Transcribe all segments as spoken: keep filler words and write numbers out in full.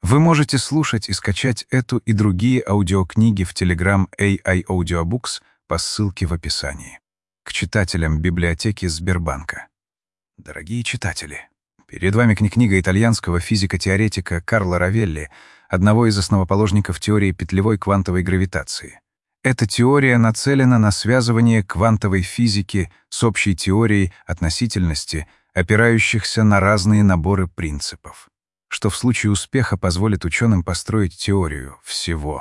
Вы можете слушать и скачать эту и другие аудиокниги в Telegram эй ай Audiobooks по ссылке в описании. К читателям библиотеки Сбербанка. Дорогие читатели, перед вами книга итальянского физико-теоретика Карло Равелли, одного из основоположников теории петлевой квантовой гравитации. Эта теория нацелена на связывание квантовой физики с общей теорией относительности, опирающихся на разные наборы принципов, что в случае успеха позволит ученым построить теорию всего,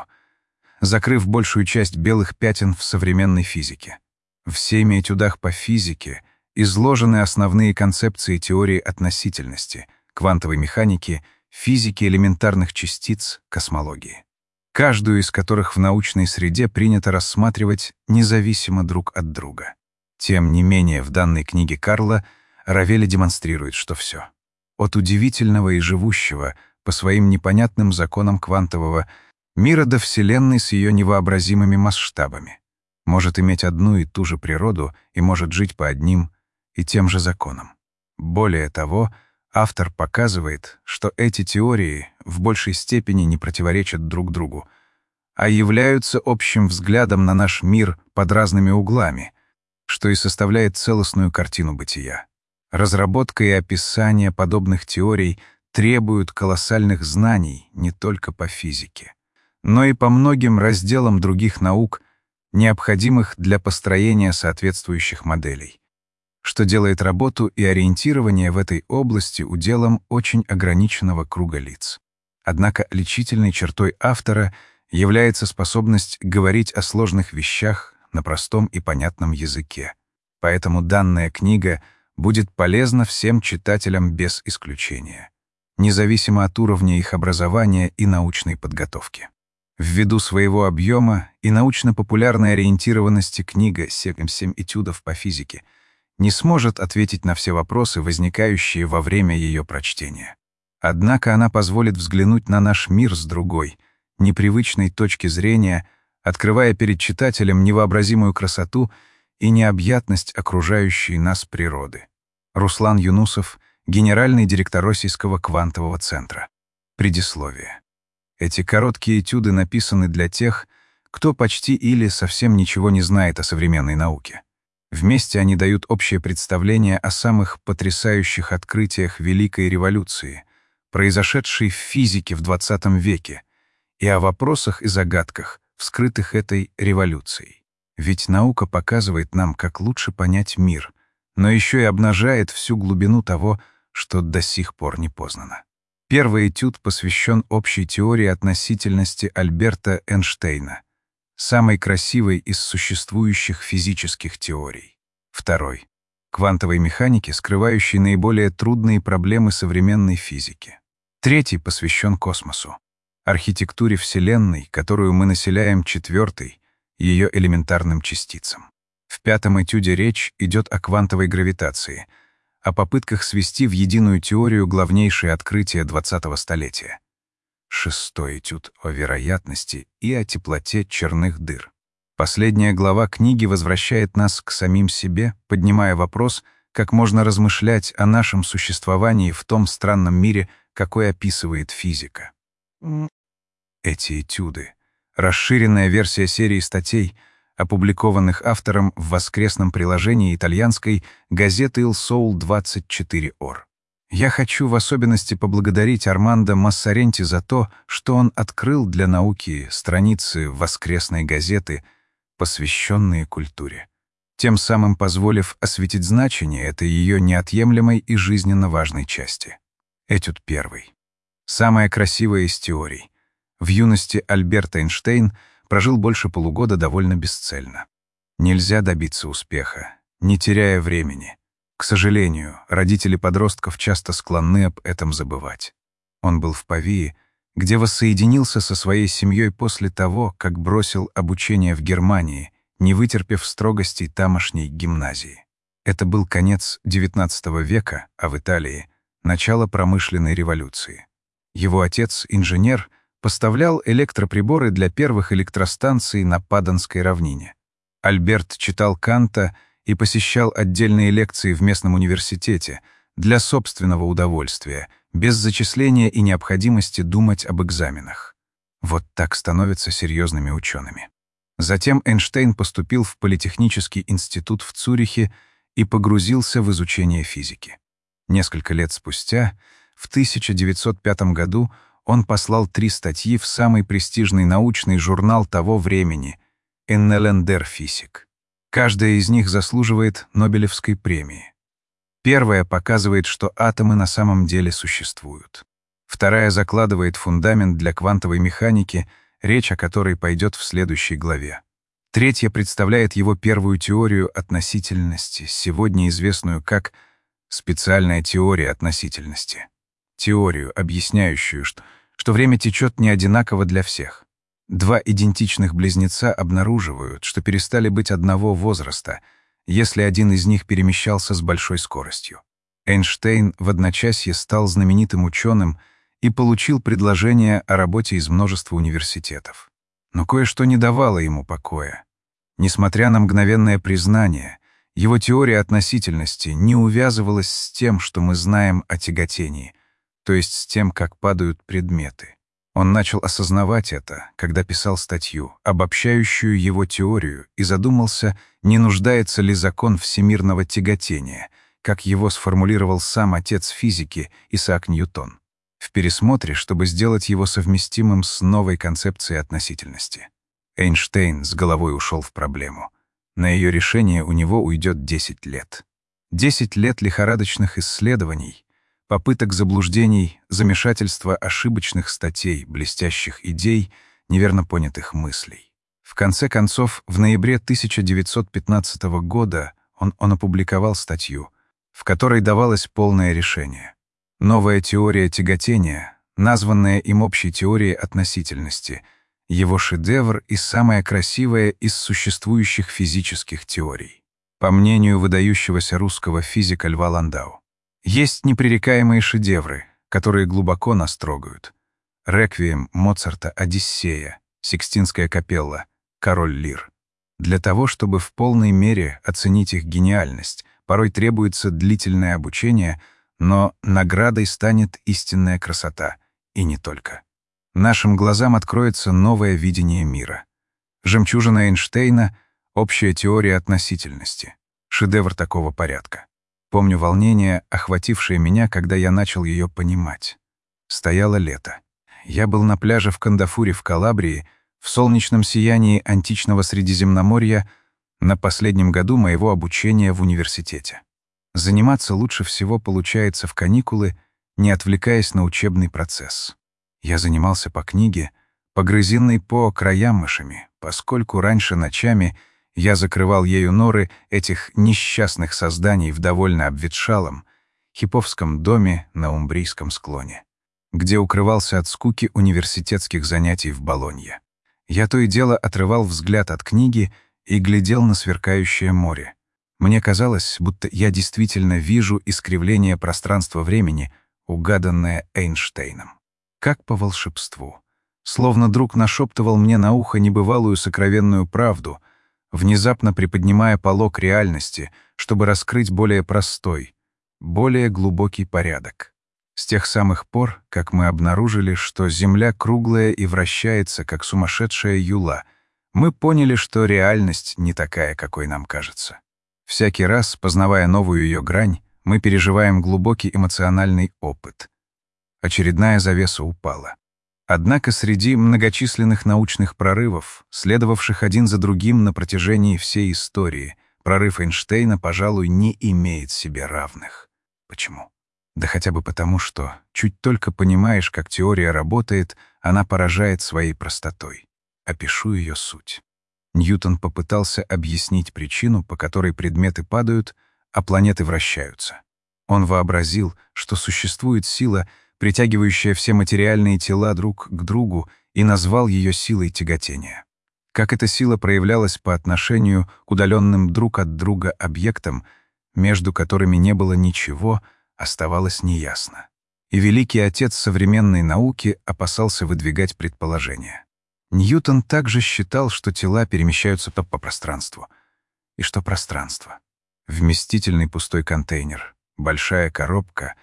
закрыв большую часть белых пятен в современной физике. В семи этюдах по физике изложены основные концепции теории относительности, квантовой механики, физики элементарных частиц, космологии, каждую из которых в научной среде принято рассматривать независимо друг от друга. Тем не менее, в данной книге Карло Равелли демонстрирует, что все, от удивительного и живущего по своим непонятным законам квантового мира до Вселенной с ее невообразимыми масштабами, может иметь одну и ту же природу и может жить по одним и тем же законам. Более того, автор показывает, что эти теории в большей степени не противоречат друг другу, а являются общим взглядом на наш мир под разными углами, что и составляет целостную картину бытия. Разработка и описание подобных теорий требуют колоссальных знаний не только по физике, но и по многим разделам других наук, необходимых для построения соответствующих моделей, что делает работу и ориентирование в этой области уделом очень ограниченного круга лиц. Однако отличительной чертой автора является способность говорить о сложных вещах на простом и понятном языке. Поэтому данная книга будет полезна всем читателям без исключения, независимо от уровня их образования и научной подготовки. Ввиду своего объема и научно-популярной ориентированности книга «семь этюдов по физике» не сможет ответить на все вопросы, возникающие во время ее прочтения. Однако она позволит взглянуть на наш мир с другой, непривычной точки зрения, открывая перед читателем невообразимую красоту и необъятность окружающей нас природы. Руслан Юнусов, генеральный директор Российского квантового центра. Предисловие. Эти короткие этюды написаны для тех, кто почти или совсем ничего не знает о современной науке. Вместе они дают общее представление о самых потрясающих открытиях Великой революции, произошедшей в физике в двадцатом веке, и о вопросах и загадках, вскрытых этой революцией. Ведь наука показывает нам, как лучше понять мир, но еще и обнажает всю глубину того, что до сих пор не познано. Первый этюд посвящен общей теории относительности Альберта Эйнштейна, самой красивой из существующих физических теорий. Второй — квантовой механике, скрывающей наиболее трудные проблемы современной физики. Третий посвящен космосу, архитектуре Вселенной, которую мы населяем четвертой, ее элементарным частицам. В пятом этюде речь идет о квантовой гравитации, о попытках свести в единую теорию главнейшие открытия двадцатого столетия. Шестой этюд о вероятности и о теплоте черных дыр. Последняя глава книги возвращает нас к самим себе, поднимая вопрос, как можно размышлять о нашем существовании в том странном мире, какой описывает физика. Эти этюды — расширенная версия серии статей, опубликованных автором в воскресном приложении итальянской газеты «Il Sole двадцать четыре ор». Я хочу в особенности поблагодарить Армандо Массаренти за то, что он открыл для науки страницы воскресной газеты, посвященные культуре, тем самым позволив осветить значение этой ее неотъемлемой и жизненно важной части. Этюд первый. Самая красивая из теорий. В юности Альберт Эйнштейн прожил больше полугода довольно бесцельно. Нельзя добиться успеха, не теряя времени. К сожалению, родители подростков часто склонны об этом забывать. Он был в Павии, где воссоединился со своей семьей после того, как бросил обучение в Германии, не вытерпев строгостей тамошней гимназии. Это был конец девятнадцатого века, а в Италии — начало промышленной революции. Его отец, инженер, поставлял электроприборы для первых электростанций на Паданской равнине. Альберт читал Канта и посещал отдельные лекции в местном университете для собственного удовольствия, без зачисления и необходимости думать об экзаменах. Вот так становятся серьезными учеными. Затем Эйнштейн поступил в Политехнический институт в Цюрихе и погрузился в изучение физики. Несколько лет спустя, в тысяча девятьсот пятом году, он послал три статьи в самый престижный научный журнал того времени «Annalen der Physik». Каждая из них заслуживает Нобелевской премии. Первая показывает, что атомы на самом деле существуют. Вторая закладывает фундамент для квантовой механики, речь о которой пойдет в следующей главе. Третья представляет его первую теорию относительности, сегодня известную как специальная теория относительности. Теорию, объясняющую, что, что время течет не одинаково для всех. Два идентичных близнеца обнаруживают, что перестали быть одного возраста, если один из них перемещался с большой скоростью. Эйнштейн в одночасье стал знаменитым ученым и получил предложение о работе из множества университетов. Но кое-что не давало ему покоя. Несмотря на мгновенное признание, его теория относительности не увязывалась с тем, что мы знаем о тяготении, то есть с тем, как падают предметы. Он начал осознавать это, когда писал статью, обобщающую его теорию, и задумался, не нуждается ли закон всемирного тяготения, как его сформулировал сам отец физики Исаак Ньютон, в пересмотре, чтобы сделать его совместимым с новой концепцией относительности. Эйнштейн с головой ушел в проблему. На ее решение у него уйдет десять лет. десять лет лихорадочных исследований, попыток заблуждений, замешательства ошибочных статей, блестящих идей, неверно понятых мыслей. В конце концов, в ноябре тысяча девятьсот пятнадцатого года он, он опубликовал статью, в которой давалось полное решение. Новая теория тяготения, названная им общей теорией относительности, его шедевр и самая красивая из существующих физических теорий. По мнению выдающегося русского физика Льва Ландау, есть непререкаемые шедевры, которые глубоко нас трогают. Реквием Моцарта «Одиссея», Сикстинская капелла, Король Лир. Для того, чтобы в полной мере оценить их гениальность, порой требуется длительное обучение, но наградой станет истинная красота, и не только. Нашим глазам откроется новое видение мира. Жемчужина Эйнштейна — общая теория относительности, шедевр такого порядка. Помню волнение, охватившее меня, когда я начал ее понимать. Стояло лето. Я был на пляже в Кандафуре в Калабрии, в солнечном сиянии античного Средиземноморья, на последнем году моего обучения в университете. Заниматься лучше всего получается в каникулы, не отвлекаясь на учебный процесс. Я занимался по книге, погрызенной по краям мышами, поскольку раньше ночами я закрывал ею норы этих несчастных созданий в довольно обветшалом хиповском доме на Умбрийском склоне, где укрывался от скуки университетских занятий в Болонье. Я то и дело отрывал взгляд от книги и глядел на сверкающее море. Мне казалось, будто я действительно вижу искривление пространства-времени, угаданное Эйнштейном. Как по волшебству. Словно друг нашептывал мне на ухо небывалую сокровенную правду, внезапно приподнимая полог реальности, чтобы раскрыть более простой, более глубокий порядок. С тех самых пор, как мы обнаружили, что Земля круглая и вращается, как сумасшедшая юла, мы поняли, что реальность не такая, какой нам кажется. Всякий раз, познавая новую ее грань, мы переживаем глубокий эмоциональный опыт. Очередная завеса упала. Однако среди многочисленных научных прорывов, следовавших один за другим на протяжении всей истории, прорыв Эйнштейна, пожалуй, не имеет себе равных. Почему? Да хотя бы потому, что чуть только понимаешь, как теория работает, она поражает своей простотой. Опишу ее суть. Ньютон попытался объяснить причину, по которой предметы падают, а планеты вращаются. Он вообразил, что существует сила, притягивающая все материальные тела друг к другу, и назвал ее силой тяготения. Как эта сила проявлялась по отношению к удаленным друг от друга объектам, между которыми не было ничего, оставалось неясно. И великий отец современной науки опасался выдвигать предположения. Ньютон также считал, что тела перемещаются по пространству, и что пространство — вместительный пустой контейнер, большая коробка —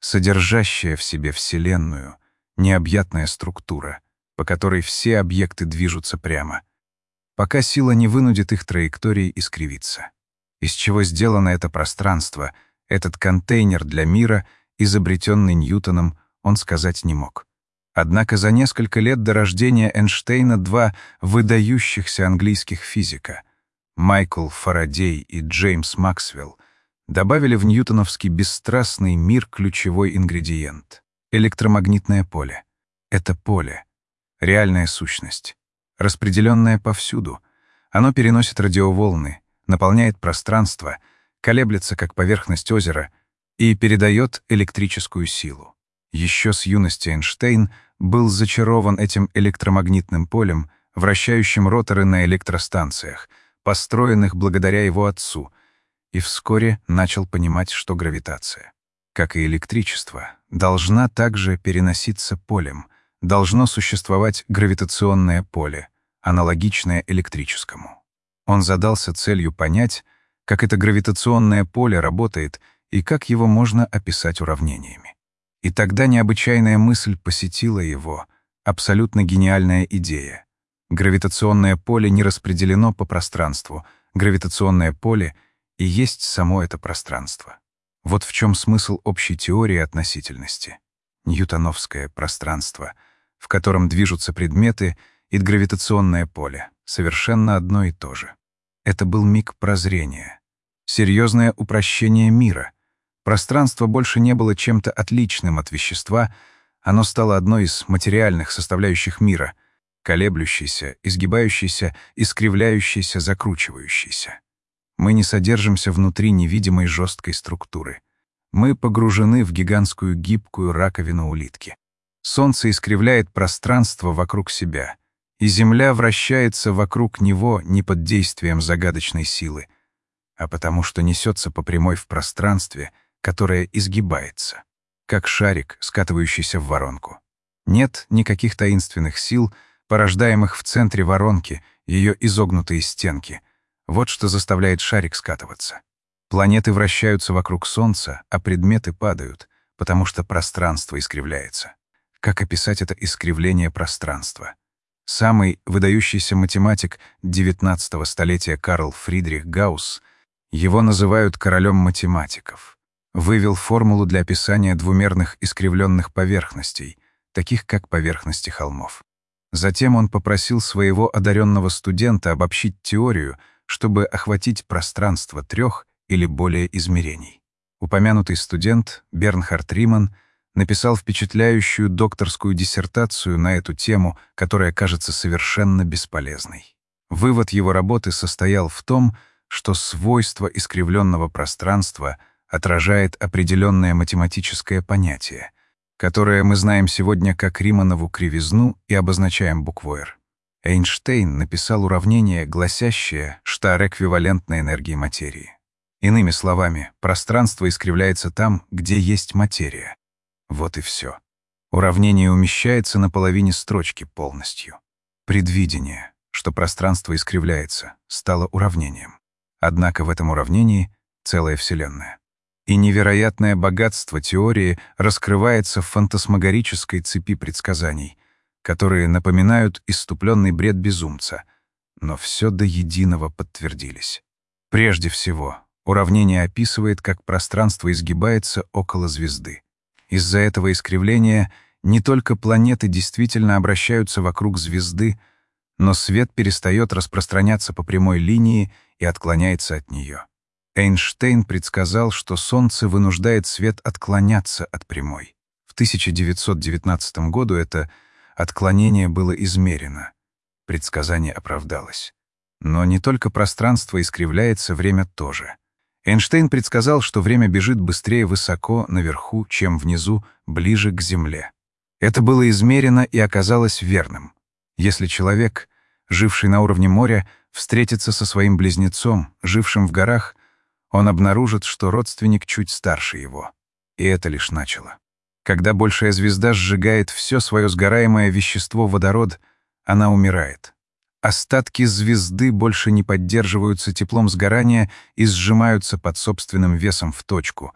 содержащая в себе Вселенную, необъятная структура, по которой все объекты движутся прямо, пока сила не вынудит их траектории искривиться. Из чего сделано это пространство, этот контейнер для мира, изобретенный Ньютоном, он сказать не мог. Однако за несколько лет до рождения Эйнштейна два выдающихся английских физика, Майкл Фарадей и Джеймс Максвелл, добавили в ньютоновский бесстрастный мир ключевой ингредиент — электромагнитное поле. Это поле — реальная сущность, распределенная повсюду. Оно переносит радиоволны, наполняет пространство, колеблется, как поверхность озера, и передает электрическую силу. Еще с юности Эйнштейн был зачарован этим электромагнитным полем, вращающим роторы на электростанциях, построенных благодаря его отцу, и вскоре начал понимать, что гравитация, как и электричество, должна также переноситься полем, должно существовать гравитационное поле, аналогичное электрическому. Он задался целью понять, как это гравитационное поле работает и как его можно описать уравнениями. И тогда необычайная мысль посетила его, абсолютно гениальная идея. Гравитационное поле не распределено по пространству, гравитационное поле и есть само это пространство. Вот в чем смысл общей теории относительности. Ньютоновское пространство, в котором движутся предметы, и гравитационное поле — совершенно одно и то же. Это был миг прозрения, серьезное упрощение мира. Пространство больше не было чем-то отличным от вещества, оно стало одной из материальных составляющих мира, колеблющейся, изгибающейся, искривляющейся, закручивающейся. Мы не содержимся внутри невидимой жесткой структуры. Мы погружены в гигантскую гибкую раковину улитки. Солнце искривляет пространство вокруг себя, и Земля вращается вокруг него не под действием загадочной силы, а потому что несется по прямой в пространстве, которое изгибается, как шарик, скатывающийся в воронку. Нет никаких таинственных сил, порождаемых в центре воронки, ее изогнутые стенки. Вот что заставляет шарик скатываться. Планеты вращаются вокруг Солнца, а предметы падают, потому что пространство искривляется. Как описать это искривление пространства? Самый выдающийся математик девятнадцатого столетия Карл Фридрих Гаусс, его называют королем математиков, вывел формулу для описания двумерных искривленных поверхностей, таких как поверхности холмов. Затем он попросил своего одаренного студента обобщить теорию, чтобы охватить пространство трех или более измерений. Упомянутый студент Бернхард Риман написал впечатляющую докторскую диссертацию на эту тему, которая кажется совершенно бесполезной. Вывод его работы состоял в том, что свойство искривленного пространства отражает определенное математическое понятие, которое мы знаем сегодня как Риманову кривизну и обозначаем буквой R. Эйнштейн написал уравнение, гласящее, что R эквивалентна энергии материи. Иными словами, пространство искривляется там, где есть материя. Вот и все. Уравнение умещается на половине строчки полностью. Предвидение, что пространство искривляется, стало уравнением. Однако в этом уравнении целая Вселенная. И невероятное богатство теории раскрывается в фантасмагорической цепи предсказаний, которые напоминают исступленный бред безумца, но все до единого подтвердились. Прежде всего, уравнение описывает, как пространство изгибается около звезды. Из-за этого искривления не только планеты действительно обращаются вокруг звезды, но свет перестает распространяться по прямой линии и отклоняется от нее. Эйнштейн предсказал, что Солнце вынуждает свет отклоняться от прямой. В тысяча девятьсот девятнадцатом году это отклонение было измерено. Предсказание оправдалось. Но не только пространство искривляется, время тоже. Эйнштейн предсказал, что время бежит быстрее высоко наверху, чем внизу, ближе к Земле. Это было измерено и оказалось верным. Если человек, живший на уровне моря, встретится со своим близнецом, жившим в горах, он обнаружит, что родственник чуть старше его. И это лишь начало. Когда большая звезда сжигает все свое сгораемое вещество водород, она умирает. Остатки звезды больше не поддерживаются теплом сгорания и сжимаются под собственным весом в точку,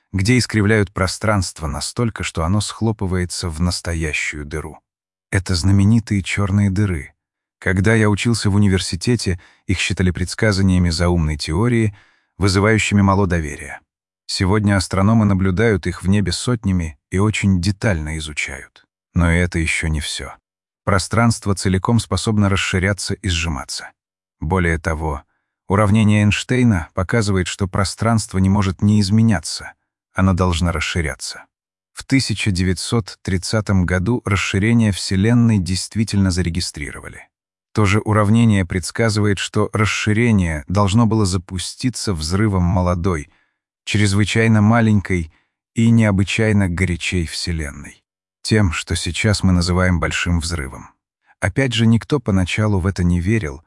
где искривляют пространство настолько, что оно схлопывается в настоящую дыру. Это знаменитые черные дыры. Когда я учился в университете, их считали предсказаниями заумной теории, вызывающими мало доверия. Сегодня астрономы наблюдают их в небе сотнями и очень детально изучают. Но и это еще не все. Пространство целиком способно расширяться и сжиматься. Более того, уравнение Эйнштейна показывает, что пространство не может не изменяться, оно должно расширяться. В тысяча девятьсот тридцатом году расширение Вселенной действительно зарегистрировали. То же уравнение предсказывает, что расширение должно было запуститься взрывом молодой, чрезвычайно маленькой и необычайно горячей Вселенной. Тем, что сейчас мы называем большим взрывом. Опять же, никто поначалу в это не верил,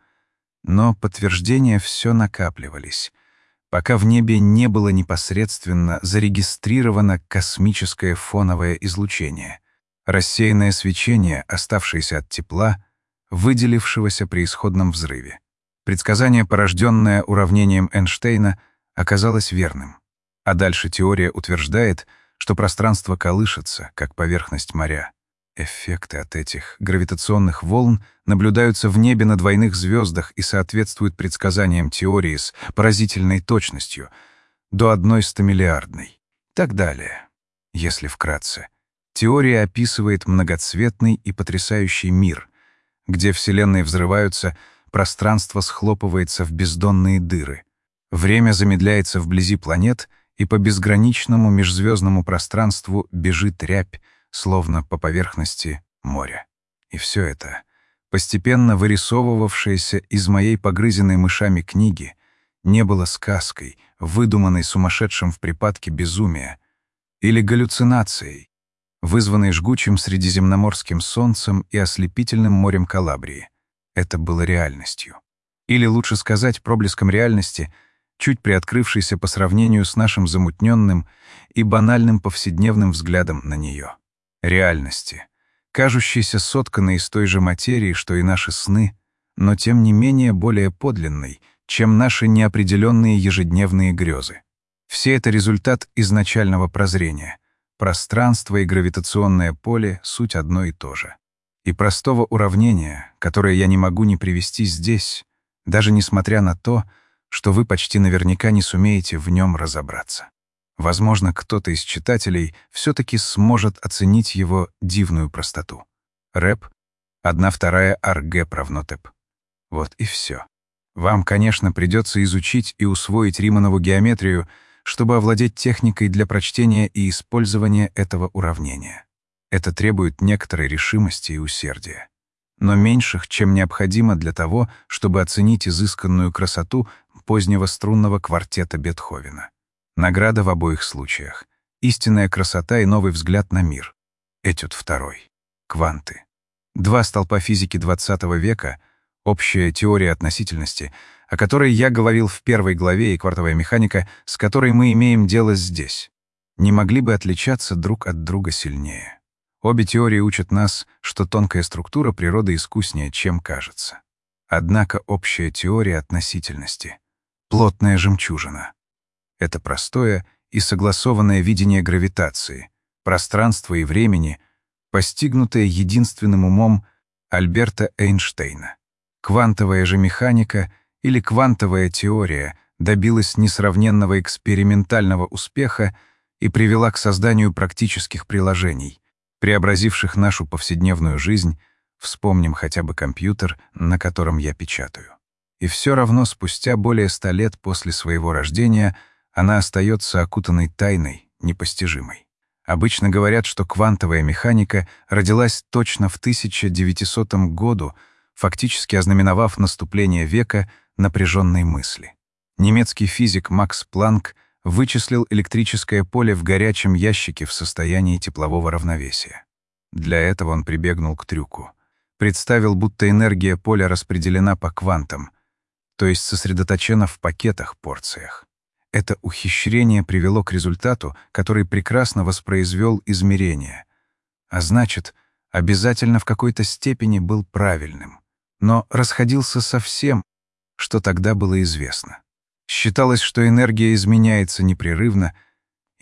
но подтверждения все накапливались, пока в небе не было непосредственно зарегистрировано космическое фоновое излучение, рассеянное свечение, оставшееся от тепла, выделившегося при исходном взрыве. Предсказание, порожденное уравнением Эйнштейна, оказалось верным. А дальше теория утверждает, что пространство колышется, как поверхность моря. Эффекты от этих гравитационных волн наблюдаются в небе на двойных звездах и соответствуют предсказаниям теории с поразительной точностью, до одной стомиллиардной. Так далее. Если вкратце, теория описывает многоцветный и потрясающий мир, где вселенные взрываются, пространство схлопывается в бездонные дыры, время замедляется вблизи планет, и по безграничному межзвездному пространству бежит рябь, словно по поверхности моря. И все это, постепенно вырисовывавшееся из моей погрызенной мышами книги, не было сказкой, выдуманной сумасшедшим в припадке безумия, или галлюцинацией, вызванной жгучим средиземноморским солнцем и ослепительным морем Калабрии. Это было реальностью. Или, лучше сказать, проблеском реальности, чуть приоткрывшейся по сравнению с нашим замутненным и банальным повседневным взглядом на нее. Реальности, кажущейся сотканной из той же материи, что и наши сны, но тем не менее более подлинной, чем наши неопределенные ежедневные грезы. Все это результат изначального прозрения. Пространство и гравитационное поле — суть одно и то же. И простого уравнения, которое я не могу не привести здесь, даже несмотря на то, что вы почти наверняка не сумеете в нем разобраться. Возможно, кто-то из читателей все-таки сможет оценить его дивную простоту. Рэп, одна вторая арг правнотеп. Вот и все. Вам, конечно, придется изучить и усвоить Риманову геометрию, чтобы овладеть техникой для прочтения и использования этого уравнения. Это требует некоторой решимости и усердия, но меньших, чем необходимо для того, чтобы оценить изысканную красоту позднего струнного квартета Бетховена. Награда в обоих случаях. Истинная красота и новый взгляд на мир. Этюд второй. Кванты. Два столпа физики двадцатого века, общая теория относительности, о которой я говорил в первой главе, и квантовая механика, с которой мы имеем дело здесь, не могли бы отличаться друг от друга сильнее. Обе теории учат нас, что тонкая структура природы искуснее, чем кажется. Однако общая теория относительности — плотная жемчужина. Это простое и согласованное видение гравитации, пространства и времени, постигнутое единственным умом Альберта Эйнштейна. Квантовая же механика или квантовая теория добилась несравненного экспериментального успеха и привела к созданию практических приложений, преобразивших нашу повседневную жизнь. Вспомним хотя бы компьютер, на котором я печатаю. И все равно спустя более ста лет после своего рождения она остается окутанной тайной, непостижимой. Обычно говорят, что квантовая механика родилась точно в тысяча девятисотом году, фактически ознаменовав наступление века напряженной мысли. Немецкий физик Макс Планк вычислил электрическое поле в горячем ящике в состоянии теплового равновесия. Для этого он прибегнул к трюку. Представил, будто энергия поля распределена по квантам, то есть сосредоточена в пакетах-порциях. Это ухищрение привело к результату, который прекрасно воспроизвел измерения, а значит, обязательно в какой-то степени был правильным, но расходился со всем, что тогда было известно. Считалось, что энергия изменяется непрерывно,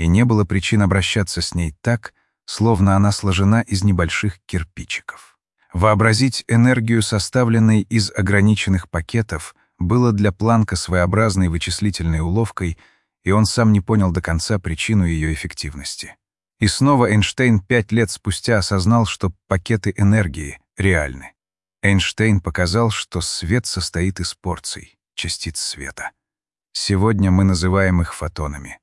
и не было причин обращаться с ней так, словно она сложена из небольших кирпичиков. Вообразить энергию, составленной из ограниченных пакетов, было для Планка своеобразной вычислительной уловкой, и он сам не понял до конца причину ее эффективности. И снова Эйнштейн пять лет спустя осознал, что пакеты энергии реальны. Эйнштейн показал, что свет состоит из порций, частиц света. Сегодня мы называем их фотонами.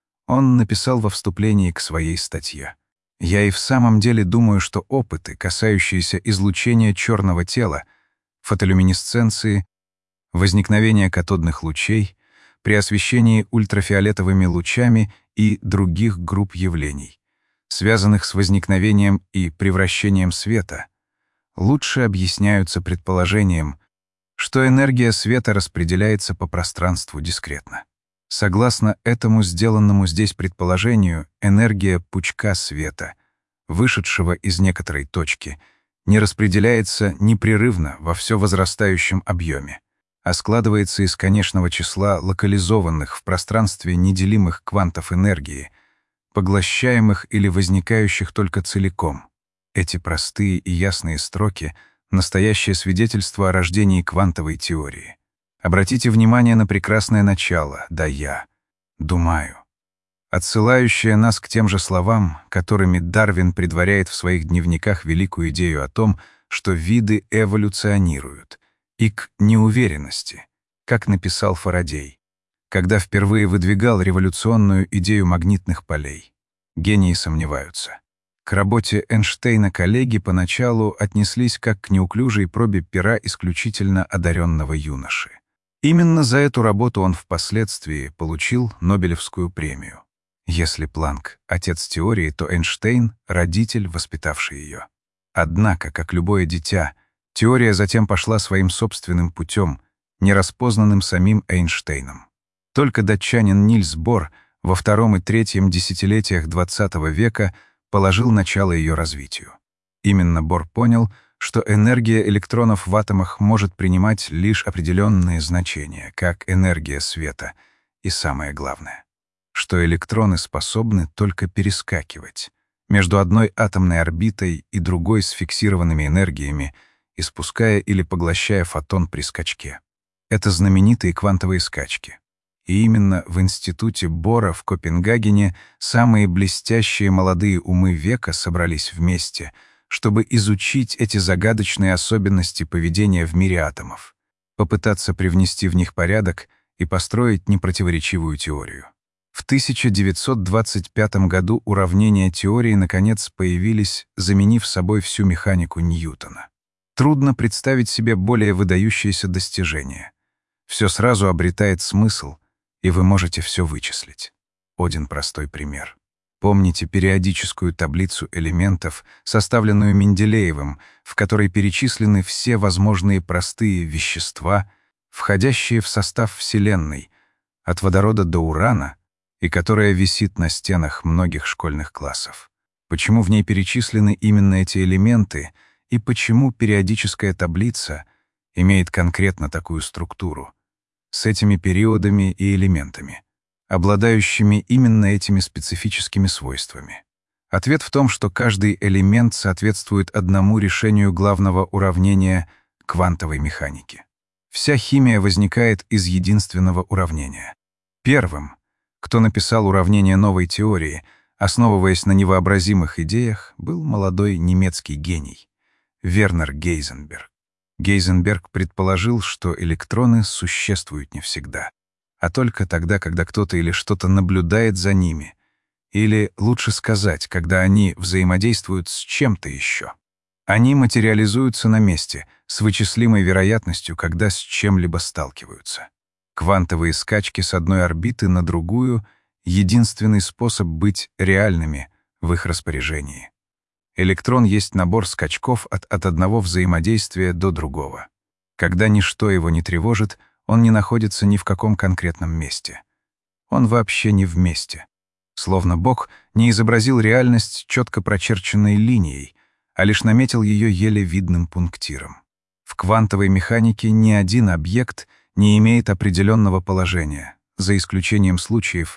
Он написал во вступлении к своей статье: «Я и в самом деле думаю, что опыты, касающиеся излучения черного тела, фотолюминесценции, возникновения катодных лучей, при освещении ультрафиолетовыми лучами и других групп явлений, связанных с возникновением и превращением света, лучше объясняются предположением, что энергия света распределяется по пространству дискретно. Согласно этому сделанному здесь предположению, энергия пучка света, вышедшего из некоторой точки, не распределяется непрерывно во все возрастающем объеме, а складывается из конечного числа локализованных в пространстве неделимых квантов энергии, поглощаемых или возникающих только целиком. Эти простые и ясные строки — настоящее свидетельство о рождении квантовой теории. Обратите внимание на прекрасное начало «да я думаю», отсылающее нас к тем же словам, которыми Дарвин предваряет в своих дневниках великую идею о том, что виды эволюционируют, и к неуверенности, как написал Фарадей, когда впервые выдвигал революционную идею магнитных полей. Гении сомневаются. К работе Эйнштейна коллеги поначалу отнеслись как к неуклюжей пробе пера исключительно одаренного юноши. Именно за эту работу он впоследствии получил Нобелевскую премию. Если Планк — отец теории, то Эйнштейн — родитель, воспитавший ее. Однако, как любое дитя, теория затем пошла своим собственным путем, нераспознанным самим Эйнштейном. Только датчанин Нильс Бор во втором и третьем десятилетиях двадцатого века положил начало ее развитию. Именно Бор понял, что энергия электронов в атомах может принимать лишь определенные значения, как энергия света, и самое главное, что электроны способны только перескакивать между одной атомной орбитой и другой с фиксированными энергиями, испуская или поглощая фотон при скачке. Это знаменитые квантовые скачки. И именно в институте Бора в Копенгагене самые блестящие молодые умы века собрались вместе, чтобы изучить эти загадочные особенности поведения в мире атомов, попытаться привнести в них порядок и построить непротиворечивую теорию. В тысяча девятьсот двадцать пятом году уравнения теории наконец появились, заменив собой всю механику Ньютона. Трудно представить себе более выдающееся достижение. Все сразу обретает смысл, и вы можете все вычислить. Один простой пример. Помните периодическую таблицу элементов, составленную Менделеевым, в которой перечислены все возможные простые вещества, входящие в состав Вселенной, от водорода до урана, и которая висит на стенах многих школьных классов? Почему в ней перечислены именно эти элементы, и почему периодическая таблица имеет конкретно такую структуру, с этими периодами и элементами, обладающими именно этими специфическими свойствами? Ответ в том, что каждый элемент соответствует одному решению главного уравнения квантовой механики. Вся химия возникает из единственного уравнения. Первым, кто написал уравнение новой теории, основываясь на невообразимых идеях, был молодой немецкий гений Вернер Гейзенберг. Гейзенберг предположил, что электроны существуют не всегда, а только тогда, когда кто-то или что-то наблюдает за ними, или, лучше сказать, когда они взаимодействуют с чем-то еще. Они материализуются на месте с вычислимой вероятностью, когда с чем-либо сталкиваются. Квантовые скачки с одной орбиты на другую — единственный способ быть реальными в их распоряжении. Электрон есть набор скачков от, от одного взаимодействия до другого. Когда ничто его не тревожит, он не находится ни в каком конкретном месте. Он вообще не в месте. Словно Бог не изобразил реальность четко прочерченной линией, а лишь наметил ее еле видным пунктиром. В квантовой механике ни один объект не имеет определенного положения, за исключением случаев,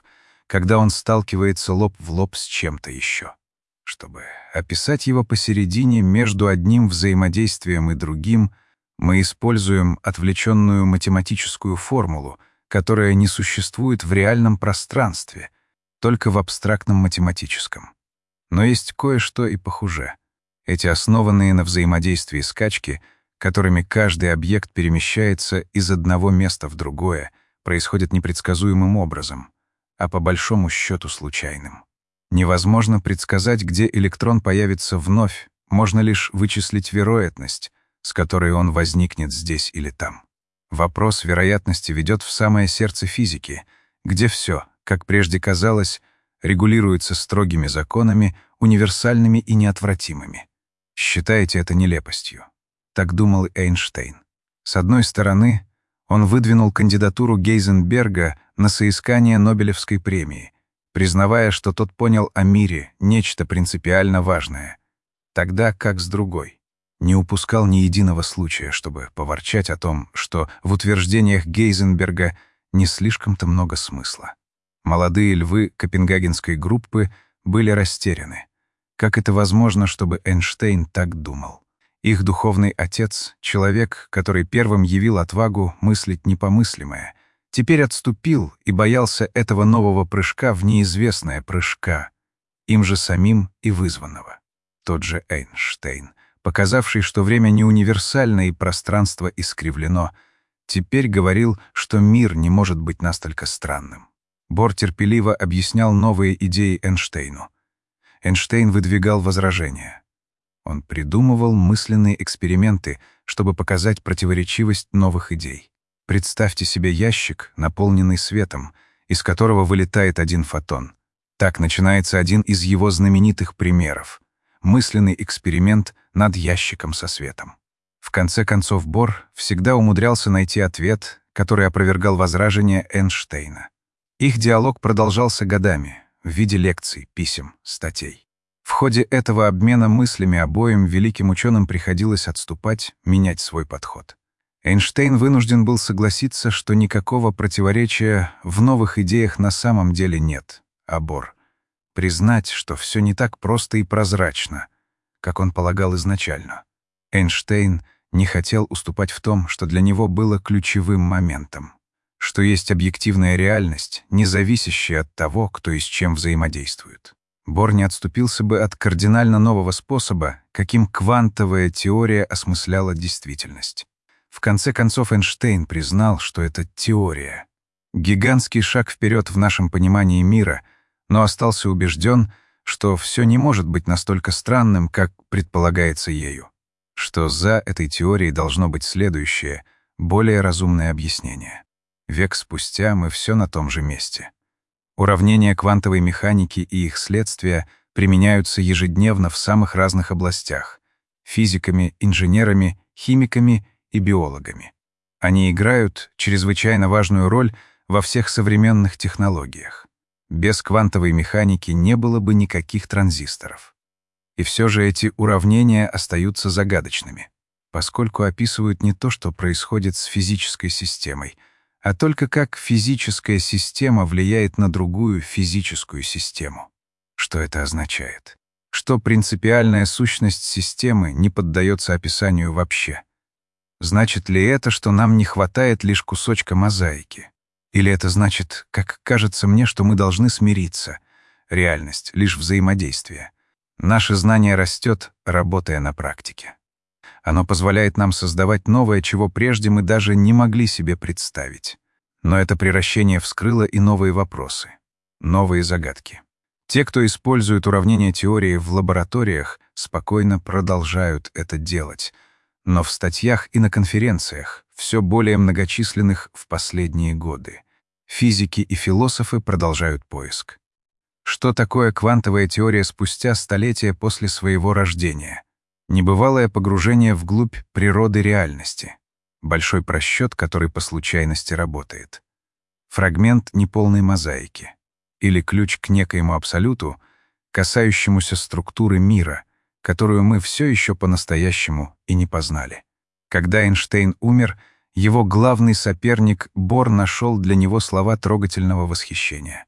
когда он сталкивается лоб в лоб с чем-то еще. Чтобы описать его посередине между одним взаимодействием и другим, мы используем отвлеченную математическую формулу, которая не существует в реальном пространстве, только в абстрактном математическом. Но есть кое-что и похуже. Эти основанные на взаимодействии скачки, которыми каждый объект перемещается из одного места в другое, происходят непредсказуемым образом, а по большому счету случайным. Невозможно предсказать, где электрон появится вновь, можно лишь вычислить вероятность, с которой он возникнет здесь или там. Вопрос вероятности ведет в самое сердце физики, где все, как прежде казалось, регулируется строгими законами, универсальными и неотвратимыми. Считаете это нелепостью? Так думал Эйнштейн. С одной стороны, он выдвинул кандидатуру Гейзенберга на соискание Нобелевской премии, признавая, что тот понял о мире нечто принципиально важное, тогда как с другой. Не упускал ни единого случая, чтобы поворчать о том, что в утверждениях Гейзенберга не слишком-то много смысла. Молодые львы копенгагенской группы были растеряны. Как это возможно, чтобы Эйнштейн так думал? Их духовный отец, человек, который первым явил отвагу мыслить непомыслимое, теперь отступил и боялся этого нового прыжка в неизвестное прыжка, им же самим и вызванного. Тот же Эйнштейн, показавший, что время не универсально и пространство искривлено, теперь говорил, что мир не может быть настолько странным. Бор терпеливо объяснял новые идеи Эйнштейну. Эйнштейн выдвигал возражения. Он придумывал мысленные эксперименты, чтобы показать противоречивость новых идей. Представьте себе ящик, наполненный светом, из которого вылетает один фотон. Так начинается один из его знаменитых примеров — мысленный эксперимент над ящиком со светом. В конце концов, Бор всегда умудрялся найти ответ, который опровергал возражения Эйнштейна. Их диалог продолжался годами в виде лекций, писем, статей. В ходе этого обмена мыслями обоим великим ученым приходилось отступать, менять свой подход. Эйнштейн вынужден был согласиться, что никакого противоречия в новых идеях на самом деле нет, а Бор — признать, что все не так просто и прозрачно, как он полагал изначально. Эйнштейн не хотел уступать в том, что для него было ключевым моментом, что есть объективная реальность, не зависящая от того, кто и с чем взаимодействует. Бор не отступился бы от кардинально нового способа, каким квантовая теория осмысляла действительность. В конце концов, Эйнштейн признал, что это теория. Гигантский шаг вперед в нашем понимании мира, но остался убежден, что все не может быть настолько странным, как предполагается ею, что за этой теорией должно быть следующее, более разумное объяснение. Век спустя мы все на том же месте. Уравнения квантовой механики и их следствия применяются ежедневно в самых разных областях — физиками, инженерами, химиками и биологами. Они играют чрезвычайно важную роль во всех современных технологиях. Без квантовой механики не было бы никаких транзисторов. И все же эти уравнения остаются загадочными, поскольку описывают не то, что происходит с физической системой, а только как физическая система влияет на другую физическую систему. Что это означает? Что принципиальная сущность системы не поддается описанию вообще? Значит ли это, что нам не хватает лишь кусочка мозаики? Или это значит, как кажется мне, что мы должны смириться? Реальность — лишь взаимодействие. Наше знание растет, работая на практике. Оно позволяет нам создавать новое, чего прежде мы даже не могли себе представить. Но это приращение вскрыло и новые вопросы, новые загадки. Те, кто использует уравнения теории в лабораториях, спокойно продолжают это делать, но в статьях и на конференциях, все более многочисленных в последние годы, физики и философы продолжают поиск. Что такое квантовая теория спустя столетия после своего рождения? Небывалое погружение вглубь природы реальности. Большой просчет, который по случайности работает. Фрагмент неполной мозаики. Или ключ к некоему абсолюту, касающемуся структуры мира, которую мы все еще по-настоящему и не познали. Когда Эйнштейн умер, его главный соперник Бор нашел для него слова трогательного восхищения.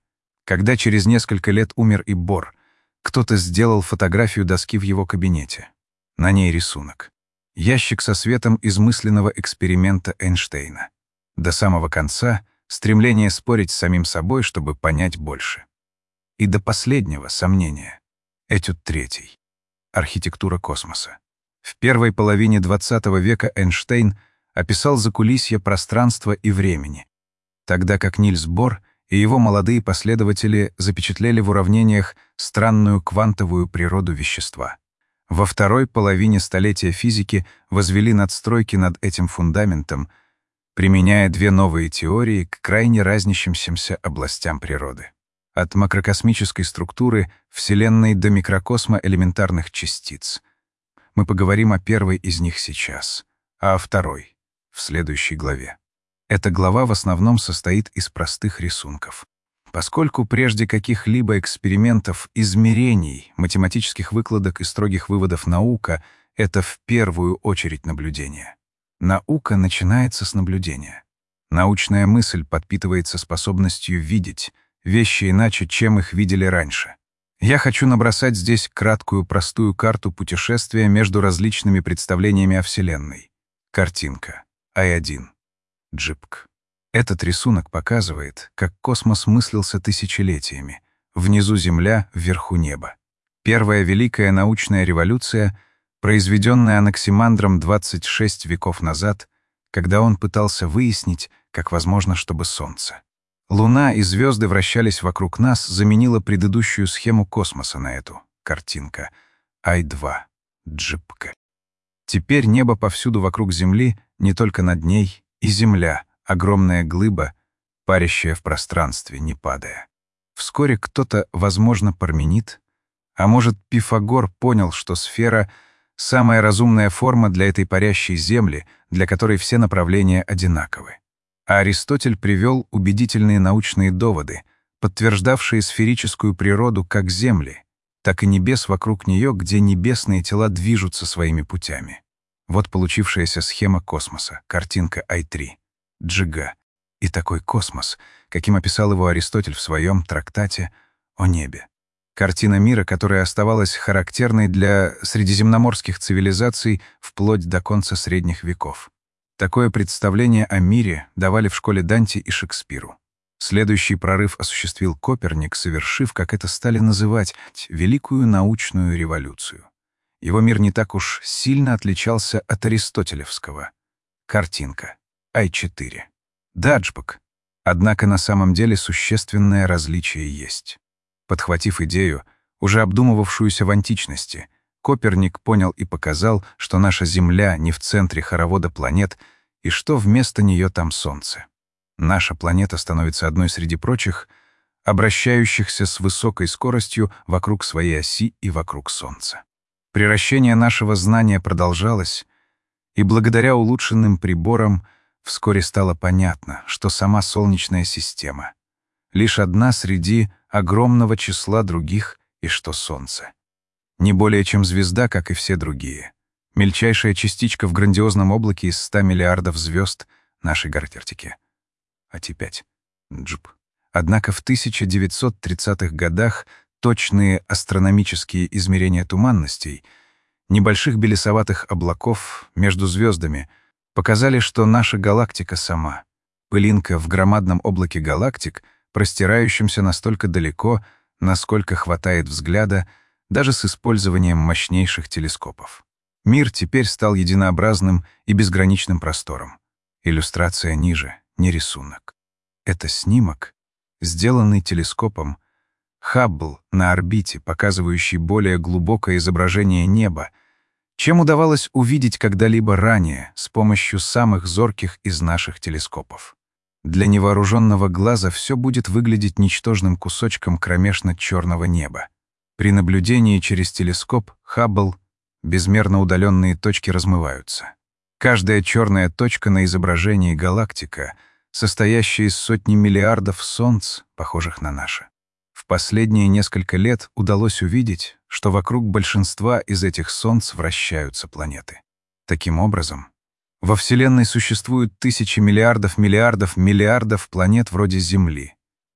Когда через несколько лет умер и Бор, кто-то сделал фотографию доски в его кабинете. На ней рисунок. Ящик со светом из мысленного эксперимента Эйнштейна. До самого конца стремление спорить с самим собой, чтобы понять больше. И до последнего сомнения. Этюд третий. Архитектура космоса. В первой половине двадцатого века Эйнштейн описал закулисье пространства и времени, тогда как Нильс Бор и его молодые последователи запечатлели в уравнениях странную квантовую природу вещества. Во второй половине столетия физики возвели надстройки над этим фундаментом, применяя две новые теории к крайне разнящимся областям природы. От макрокосмической структуры Вселенной до микрокосма элементарных частиц. Мы поговорим о первой из них сейчас, а о второй — в следующей главе. Эта глава в основном состоит из простых рисунков. Поскольку прежде каких-либо экспериментов, измерений, математических выкладок и строгих выводов наука — это в первую очередь наблюдение. Наука начинается с наблюдения. Научная мысль подпитывается способностью видеть вещи иначе, чем их видели раньше. Я хочу набросать здесь краткую, простую карту путешествия между различными представлениями о Вселенной. Картинка. ай один. Джипк. Этот рисунок показывает, как космос мыслился тысячелетиями. Внизу Земля, вверху небо. Первая великая научная революция, произведенная Анаксимандром двадцать шесть веков назад, когда он пытался выяснить, как возможно, чтобы Солнце. Луна и звезды вращались вокруг нас, заменила предыдущую схему космоса на эту. Картинка. ай два. Джипка. Теперь небо повсюду вокруг Земли, не только над ней, и Земля — огромная глыба, парящая в пространстве, не падая. Вскоре кто-то, возможно, Парменид, а может, Пифагор понял, что сфера — самая разумная форма для этой парящей Земли, для которой все направления одинаковы. А Аристотель привел убедительные научные доводы, подтверждавшие сферическую природу как Земли, так и небес вокруг нее, где небесные тела движутся своими путями. Вот получившаяся схема космоса, картинка ай три. Джига. И такой космос, каким описал его Аристотель в своем трактате о небе. Картина мира, которая оставалась характерной для средиземноморских цивилизаций вплоть до конца средних веков. Такое представление о мире давали в школе Данте и Шекспиру. Следующий прорыв осуществил Коперник, совершив, как это стали называть, великую научную революцию. Его мир не так уж сильно отличался от аристотелевского. Картинка. ай четыре. Даджбак. Однако на самом деле существенное различие есть. Подхватив идею, уже обдумывавшуюся в античности, Коперник понял и показал, что наша Земля не в центре хоровода планет и что вместо нее там Солнце. Наша планета становится одной среди прочих, обращающихся с высокой скоростью вокруг своей оси и вокруг Солнца. Приращение нашего знания продолжалось, и благодаря улучшенным приборам вскоре стало понятно, что сама Солнечная система — лишь одна среди огромного числа других, и что Солнце — не более чем звезда, как и все другие. Мельчайшая частичка в грандиозном облаке из ста миллиардов звезд нашей галактики. А Ти пять. Джип. Однако в тысяча девятьсот тридцатых годах точные астрономические измерения туманностей, небольших белесоватых облаков между звездами, показали, что наша галактика сама — пылинка в громадном облаке галактик, простирающемся настолько далеко, насколько хватает взгляда, даже с использованием мощнейших телескопов. Мир теперь стал единообразным и безграничным простором. Иллюстрация ниже, не рисунок. Это снимок, сделанный телескопом Хаббл на орбите, показывающий более глубокое изображение неба, чем удавалось увидеть когда-либо ранее с помощью самых зорких из наших телескопов. Для невооруженного глаза все будет выглядеть ничтожным кусочком кромешно-черного неба. При наблюдении через телескоп Хаббл безмерно удаленные точки размываются. Каждая черная точка на изображении — галактика, состоящая из сотни миллиардов солнц, похожих на наше. В последние несколько лет удалось увидеть, что вокруг большинства из этих солнц вращаются планеты. Таким образом, во Вселенной существуют тысячи миллиардов миллиардов миллиардов планет вроде Земли.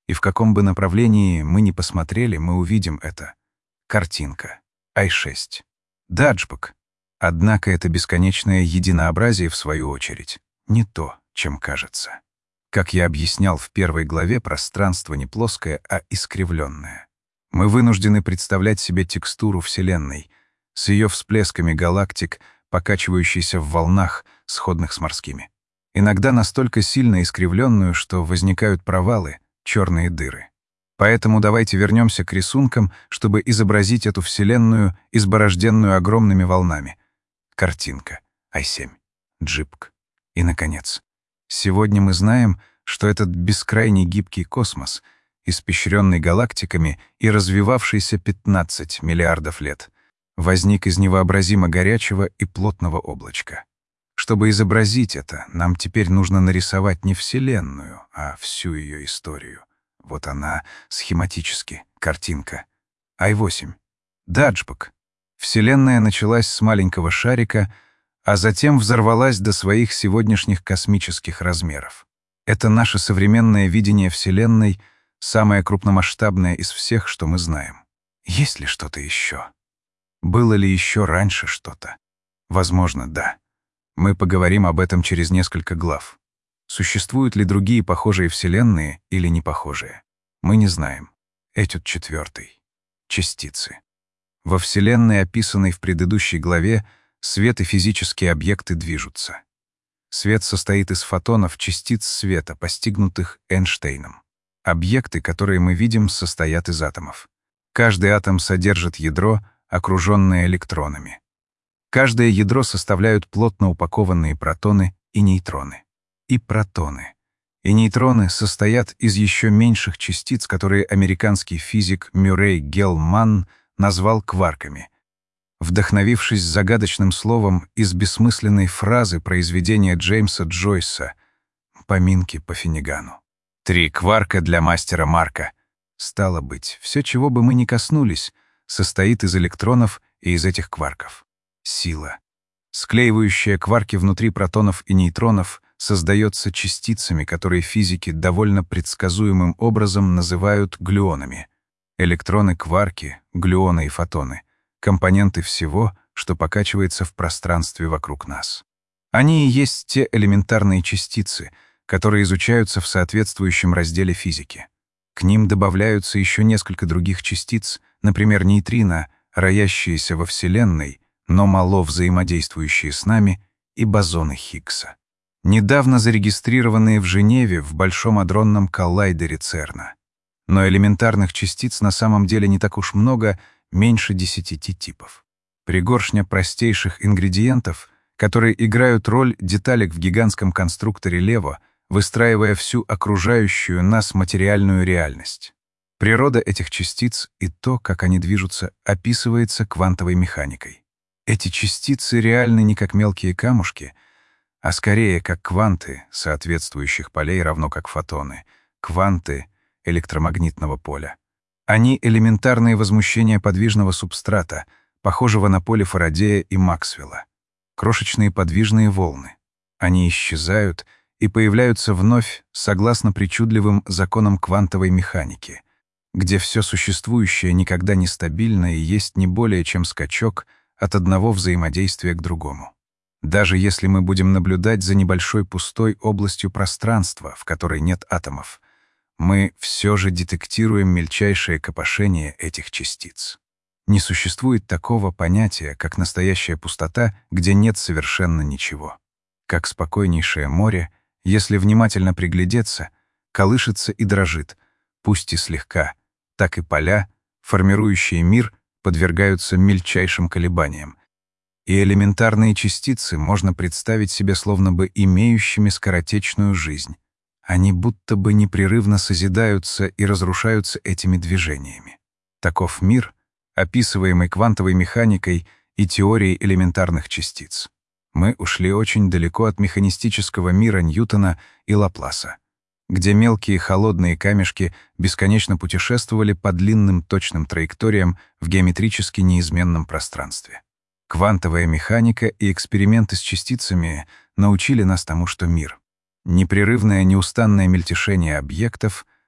И в каком бы направлении мы ни посмотрели, мы увидим это. Картинка. ай шесть. Даджбок. Однако это бесконечное единообразие, в свою очередь, не то, чем кажется. Как я объяснял в первой главе, пространство не плоское, а искривленное. Мы вынуждены представлять себе текстуру Вселенной с ее всплесками галактик, покачивающейся в волнах, сходных с морскими. Иногда настолько сильно искривленную, что возникают провалы, черные дыры. Поэтому давайте вернемся к рисункам, чтобы изобразить эту Вселенную, изборожденную огромными волнами. Картинка. ай семь. Джипк. И, наконец, сегодня мы знаем, что этот бескрайний гибкий космос, испещренный галактиками и развивавшийся пятнадцать миллиардов лет, возник из невообразимо горячего и плотного облачка. Чтобы изобразить это, нам теперь нужно нарисовать не Вселенную, а всю ее историю. Вот она, схематически, картинка. ай восемь. Даджбок. Вселенная началась с маленького шарика, а затем взорвалась до своих сегодняшних космических размеров. Это наше современное видение Вселенной, самое крупномасштабное из всех, что мы знаем. Есть ли что-то еще? Было ли еще раньше что-то? Возможно, да. Мы поговорим об этом через несколько глав. Существуют ли другие похожие вселенные или не похожие? Мы не знаем. Этюд четвертый. Частицы. Во Вселенной, описанной в предыдущей главе, свет и физические объекты движутся. Свет состоит из фотонов частиц света, постигнутых Эйнштейном. Объекты, которые мы видим, состоят из атомов. Каждый атом содержит ядро, окруженное электронами. Каждое ядро составляют плотно упакованные протоны и нейтроны. И протоны. И нейтроны состоят из еще меньших частиц, которые американский физик Мюррей Гелл-Манн назвал кварками, вдохновившись загадочным словом из бессмысленной фразы произведения Джеймса Джойса «Поминки по Финнигану». Три кварка для мастера Марка. Стало быть, все, чего бы мы ни коснулись, состоит из электронов и из этих кварков. Сила, склеивающая кварки внутри протонов и нейтронов, создается частицами, которые физики довольно предсказуемым образом называют глюонами. Электроны, кварки, глюоны и фотоны — компоненты всего, что покачивается в пространстве вокруг нас. Они и есть те элементарные частицы, которые изучаются в соответствующем разделе физики. К ним добавляются еще несколько других частиц, например, нейтрино, роящиеся во Вселенной, но мало взаимодействующие с нами, и бозоны Хиггса, недавно зарегистрированные в Женеве в Большом адронном коллайдере ЦЕРНа. Но элементарных частиц на самом деле не так уж много, меньше десяти типов. Пригоршня простейших ингредиентов, которые играют роль деталек в гигантском конструкторе Лево, выстраивая всю окружающую нас материальную реальность. Природа этих частиц и то, как они движутся, описывается квантовой механикой. Эти частицы реальны не как мелкие камушки, а скорее как кванты соответствующих полей, равно как фотоны, кванты электромагнитного поля. Они — элементарные возмущения подвижного субстрата, похожего на поле Фарадея и Максвелла. Крошечные подвижные волны. Они исчезают и появляются вновь согласно причудливым законам квантовой механики, где все существующее никогда не стабильно и есть не более чем скачок от одного взаимодействия к другому. Даже если мы будем наблюдать за небольшой пустой областью пространства, в которой нет атомов, мы все же детектируем мельчайшее копошение этих частиц. Не существует такого понятия, как настоящая пустота, где нет совершенно ничего. Как спокойнейшее море, если внимательно приглядеться, колышется и дрожит, пусть и слегка, так и поля, формирующие мир, подвергаются мельчайшим колебаниям. И элементарные частицы можно представить себе словно бы имеющими скоротечную жизнь. Они будто бы непрерывно созидаются и разрушаются этими движениями. Таков мир, описываемый квантовой механикой и теорией элементарных частиц. Мы ушли очень далеко от механистического мира Ньютона и Лапласа, где мелкие холодные камешки бесконечно путешествовали по длинным точным траекториям в геометрически неизменном пространстве. Квантовая механика и эксперименты с частицами научили нас тому, что мир — непрерывное неустанное мельтешение объектов,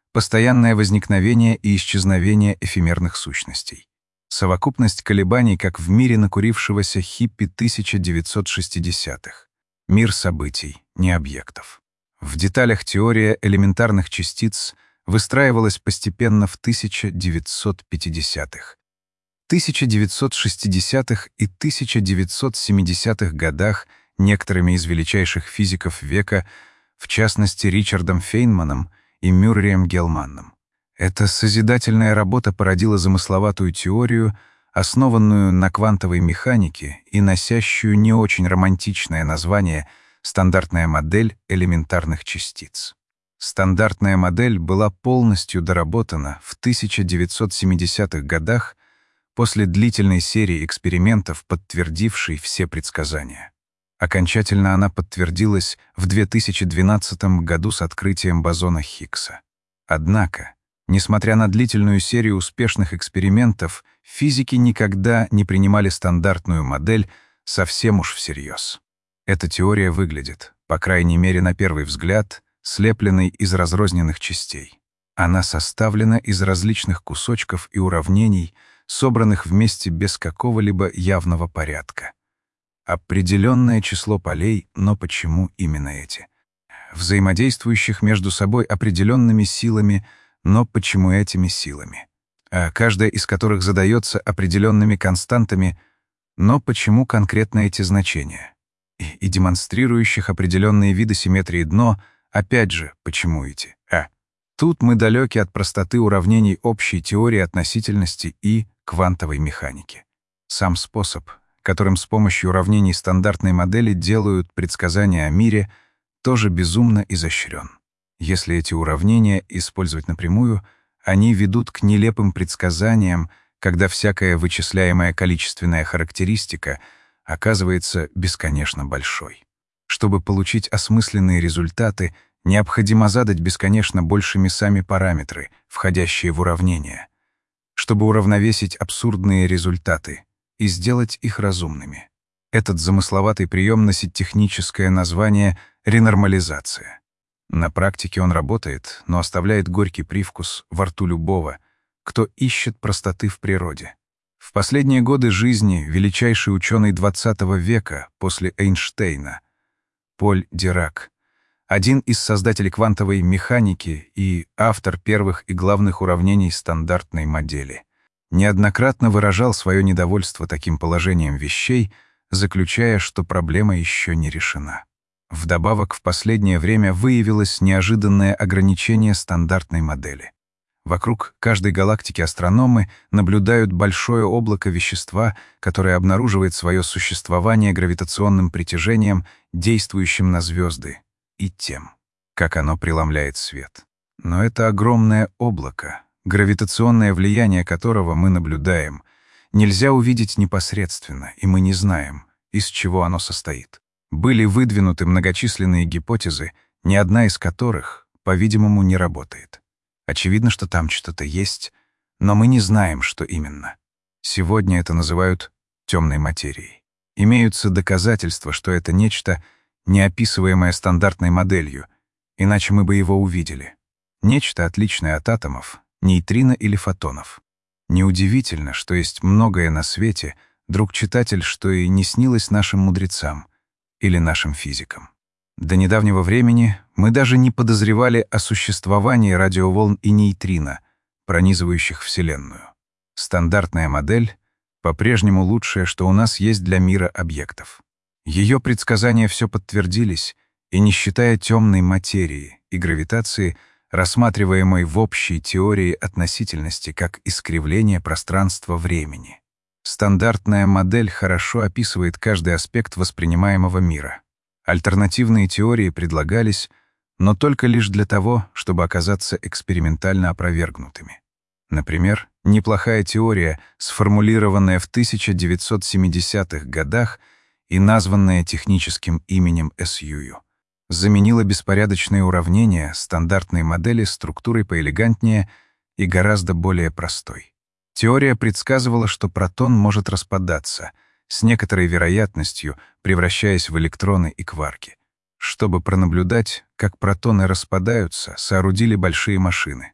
постоянное возникновение и исчезновение эфемерных сущностей, совокупность колебаний, как в мире накурившегося хиппи тысяча девятьсот шестидесятых, мир событий, не объектов. В деталях теория элементарных частиц выстраивалась постепенно в тысяча девятьсот пятидесятых, тысяча девятьсот шестидесятых и тысяча девятьсот семидесятых годах некоторыми из величайших физиков века, в частности Ричардом Фейнманом и Мюрреем Гелманном. Эта созидательная работа породила замысловатую теорию, основанную на квантовой механике и носящую не очень романтичное название «стандартная модель элементарных частиц». Стандартная модель была полностью доработана в тысяча девятьсот семидесятых годах после длительной серии экспериментов, подтвердившей все предсказания. Окончательно она подтвердилась в две тысячи двенадцатом году с открытием бозона Хиггса. Однако, несмотря на длительную серию успешных экспериментов, физики никогда не принимали стандартную модель совсем уж всерьез. Эта теория выглядит, по крайней мере на первый взгляд, слепленной из разрозненных частей. Она составлена из различных кусочков и уравнений, собранных вместе без какого-либо явного порядка. Определенное число полей, но почему именно эти? Взаимодействующих между собой определенными силами, но почему этими силами? А каждая из которых задается определенными константами, но почему конкретно эти значения? И, и демонстрирующих определенные виды симметрии дно, опять же, почему эти? А. Тут мы далеки от простоты уравнений общей теории относительности и квантовой механики. Сам способ, которым с помощью уравнений стандартной модели делают предсказания о мире, тоже безумно изощрен. Если эти уравнения использовать напрямую, они ведут к нелепым предсказаниям, когда всякая вычисляемая количественная характеристика оказывается бесконечно большой. Чтобы получить осмысленные результаты, необходимо задать бесконечно большими сами параметры, входящие в уравнения, чтобы уравновесить абсурдные результаты и сделать их разумными. Этот замысловатый прием носит техническое название ренормализация. На практике он работает, но оставляет горький привкус во рту любого, кто ищет простоты в природе. В последние годы жизни величайший ученый двадцатого века после Эйнштейна, Поль Дирак, один из создателей квантовой механики и автор первых и главных уравнений стандартной модели, неоднократно выражал свое недовольство таким положением вещей, заключая, что проблема еще не решена. Вдобавок, в последнее время выявилось неожиданное ограничение стандартной модели. Вокруг каждой галактики астрономы наблюдают большое облако вещества, которое обнаруживает свое существование гравитационным притяжением, действующим на звезды, и тем, как оно преломляет свет. Но это огромное облако, гравитационное влияние которого мы наблюдаем, нельзя увидеть непосредственно, и мы не знаем, из чего оно состоит. Были выдвинуты многочисленные гипотезы, ни одна из которых, по-видимому, не работает. Очевидно, что там что-то есть, но мы не знаем, что именно. Сегодня это называют темной материей. Имеются доказательства, что это нечто, неописываемое стандартной моделью, иначе мы бы его увидели. Нечто, отличное от атомов, нейтрино или фотонов. Неудивительно, что есть многое на свете, друг-читатель, что и не снилось нашим мудрецам или нашим физикам. До недавнего времени мы даже не подозревали о существовании радиоволн и нейтрино, пронизывающих Вселенную. Стандартная модель — по-прежнему лучшее, что у нас есть для мира объектов. Ее предсказания все подтвердились, и не считая темной материи и гравитации, рассматриваемой в общей теории относительности как искривление пространства-времени. Стандартная модель хорошо описывает каждый аспект воспринимаемого мира. Альтернативные теории предлагались, но только лишь для того, чтобы оказаться экспериментально опровергнутыми. Например, неплохая теория, сформулированная в тысяча девятьсот семидесятых годах и названная техническим именем эс ю ю, заменила беспорядочные уравнения стандартной модели структурой поэлегантнее и гораздо более простой. Теория предсказывала, что протон может распадаться с некоторой вероятностью, превращаясь в электроны и кварки. Чтобы пронаблюдать, как протоны распадаются, соорудили большие машины.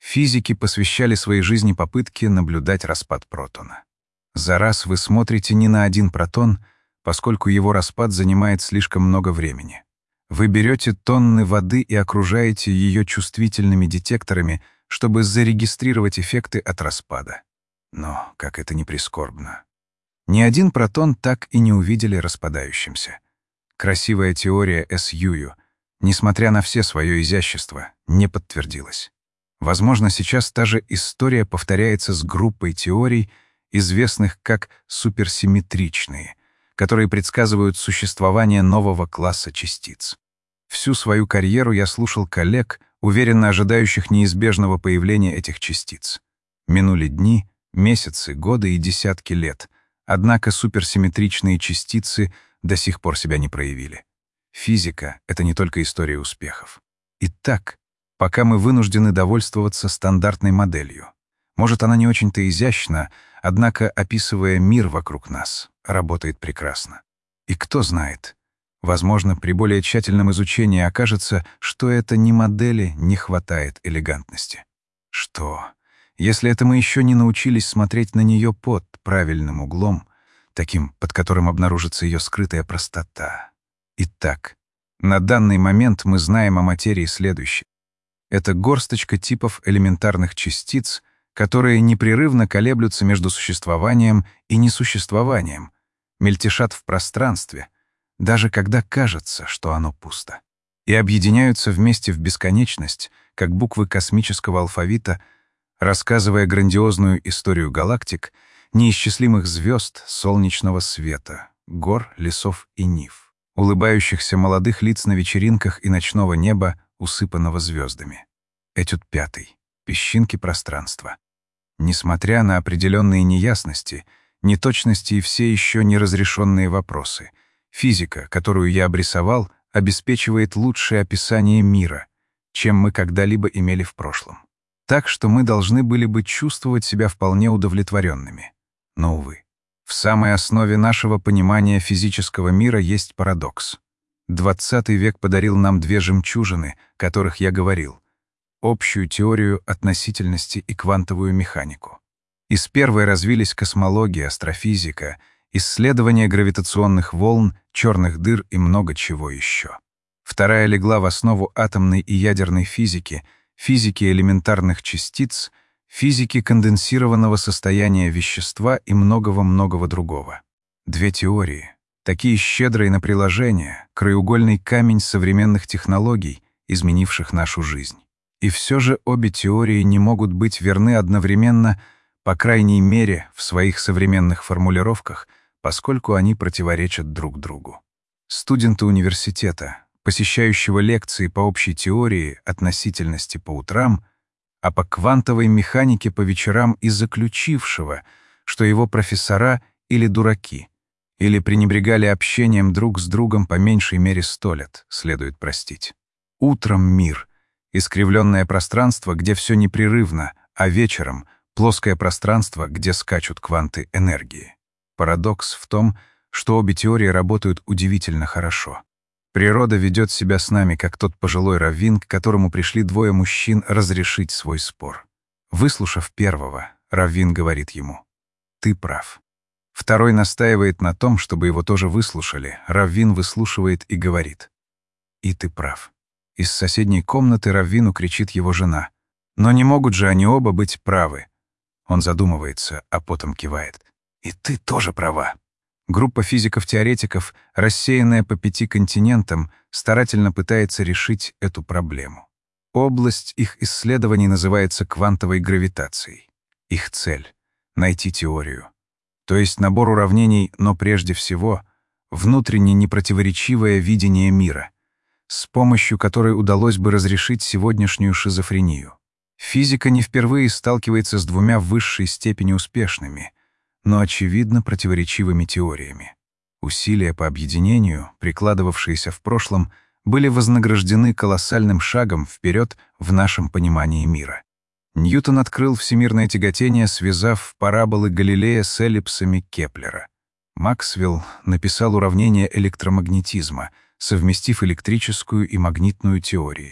Физики посвящали своей жизни попытке наблюдать распад протона. За раз вы смотрите не на один протон, поскольку его распад занимает слишком много времени. Вы берете тонны воды и окружаете ее чувствительными детекторами, чтобы зарегистрировать эффекты от распада. Но, как это ни прискорбно, ни один протон так и не увидели распадающимся. Красивая теория С. Юю, несмотря на все свое изящество, не подтвердилась. Возможно, сейчас та же история повторяется с группой теорий, известных как суперсимметричные, которые предсказывают существование нового класса частиц. Всю свою карьеру я слушал коллег, уверенно ожидающих неизбежного появления этих частиц. Минули дни, месяцы, годы и десятки лет, однако суперсимметричные частицы до сих пор себя не проявили. Физика — это не только история успехов. Итак, пока мы вынуждены довольствоваться стандартной моделью. Может, она не очень-то изящна, однако, описывая мир вокруг нас, работает прекрасно. И кто знает, возможно, при более тщательном изучении окажется, что это ни модели не хватает элегантности. Что, если это мы еще не научились смотреть на нее под правильным углом, таким, под которым обнаружится ее скрытая простота? Итак, на данный момент мы знаем о материи следующее. Это горсточка типов элементарных частиц, которые непрерывно колеблются между существованием и несуществованием, мельтешат в пространстве, даже когда кажется, что оно пусто, и объединяются вместе в бесконечность, как буквы космического алфавита, рассказывая грандиозную историю галактик, неисчислимых звезд, солнечного света, гор, лесов и нив, улыбающихся молодых лиц на вечеринках и ночного неба, усыпанного звездами. Этюд пятый. Песчинки пространства. Несмотря на определенные неясности, неточности и все еще неразрешенные вопросы, физика, которую я обрисовал, обеспечивает лучшее описание мира, чем мы когда-либо имели в прошлом. Так что мы должны были бы чувствовать себя вполне удовлетворенными. Но, увы, в самой основе нашего понимания физического мира есть парадокс. Двадцатый век подарил нам две жемчужины, которых я говорил: общую теорию относительности и квантовую механику. Из первой развились космология, астрофизика, исследование гравитационных волн, черных дыр и много чего еще. Вторая легла в основу атомной и ядерной физики, физики элементарных частиц, физики конденсированного состояния вещества и многого-многого другого. Две теории, такие щедрые на приложения, краеугольный камень современных технологий, изменивших нашу жизнь. И все же обе теории не могут быть верны одновременно, по крайней мере, в своих современных формулировках, поскольку они противоречат друг другу. Студента университета, посещающего лекции по общей теории относительности по утрам, а по квантовой механике по вечерам и заключившего, что его профессора или дураки, или пренебрегали общением друг с другом по меньшей мере сто лет, следует простить. Утром мир — искривленное пространство, где все непрерывно, а вечером — плоское пространство, где скачут кванты энергии. Парадокс в том, что обе теории работают удивительно хорошо. Природа ведет себя с нами, как тот пожилой раввин, к которому пришли двое мужчин разрешить свой спор. Выслушав первого, раввин говорит ему: «Ты прав». Второй настаивает на том, чтобы его тоже выслушали. Раввин выслушивает и говорит: «И ты прав». Из соседней комнаты раввину кричит его жена: «Но не могут же они оба быть правы». Он задумывается, а потом кивает: «И ты тоже права». Группа физиков-теоретиков, рассеянная по пяти континентам, старательно пытается решить эту проблему. Область их исследований называется квантовой гравитацией. Их цель — найти теорию, то есть набор уравнений, но прежде всего внутренне непротиворечивое видение мира, с помощью которой удалось бы разрешить сегодняшнюю шизофрению. Физика не впервые сталкивается с двумя в высшей степени успешными, но, очевидно, противоречивыми теориями. Усилия по объединению, прикладывавшиеся в прошлом, были вознаграждены колоссальным шагом вперед в нашем понимании мира. Ньютон открыл всемирное тяготение, связав параболы Галилея с эллипсами Кеплера. Максвелл написал уравнение электромагнетизма, совместив электрическую и магнитную теории.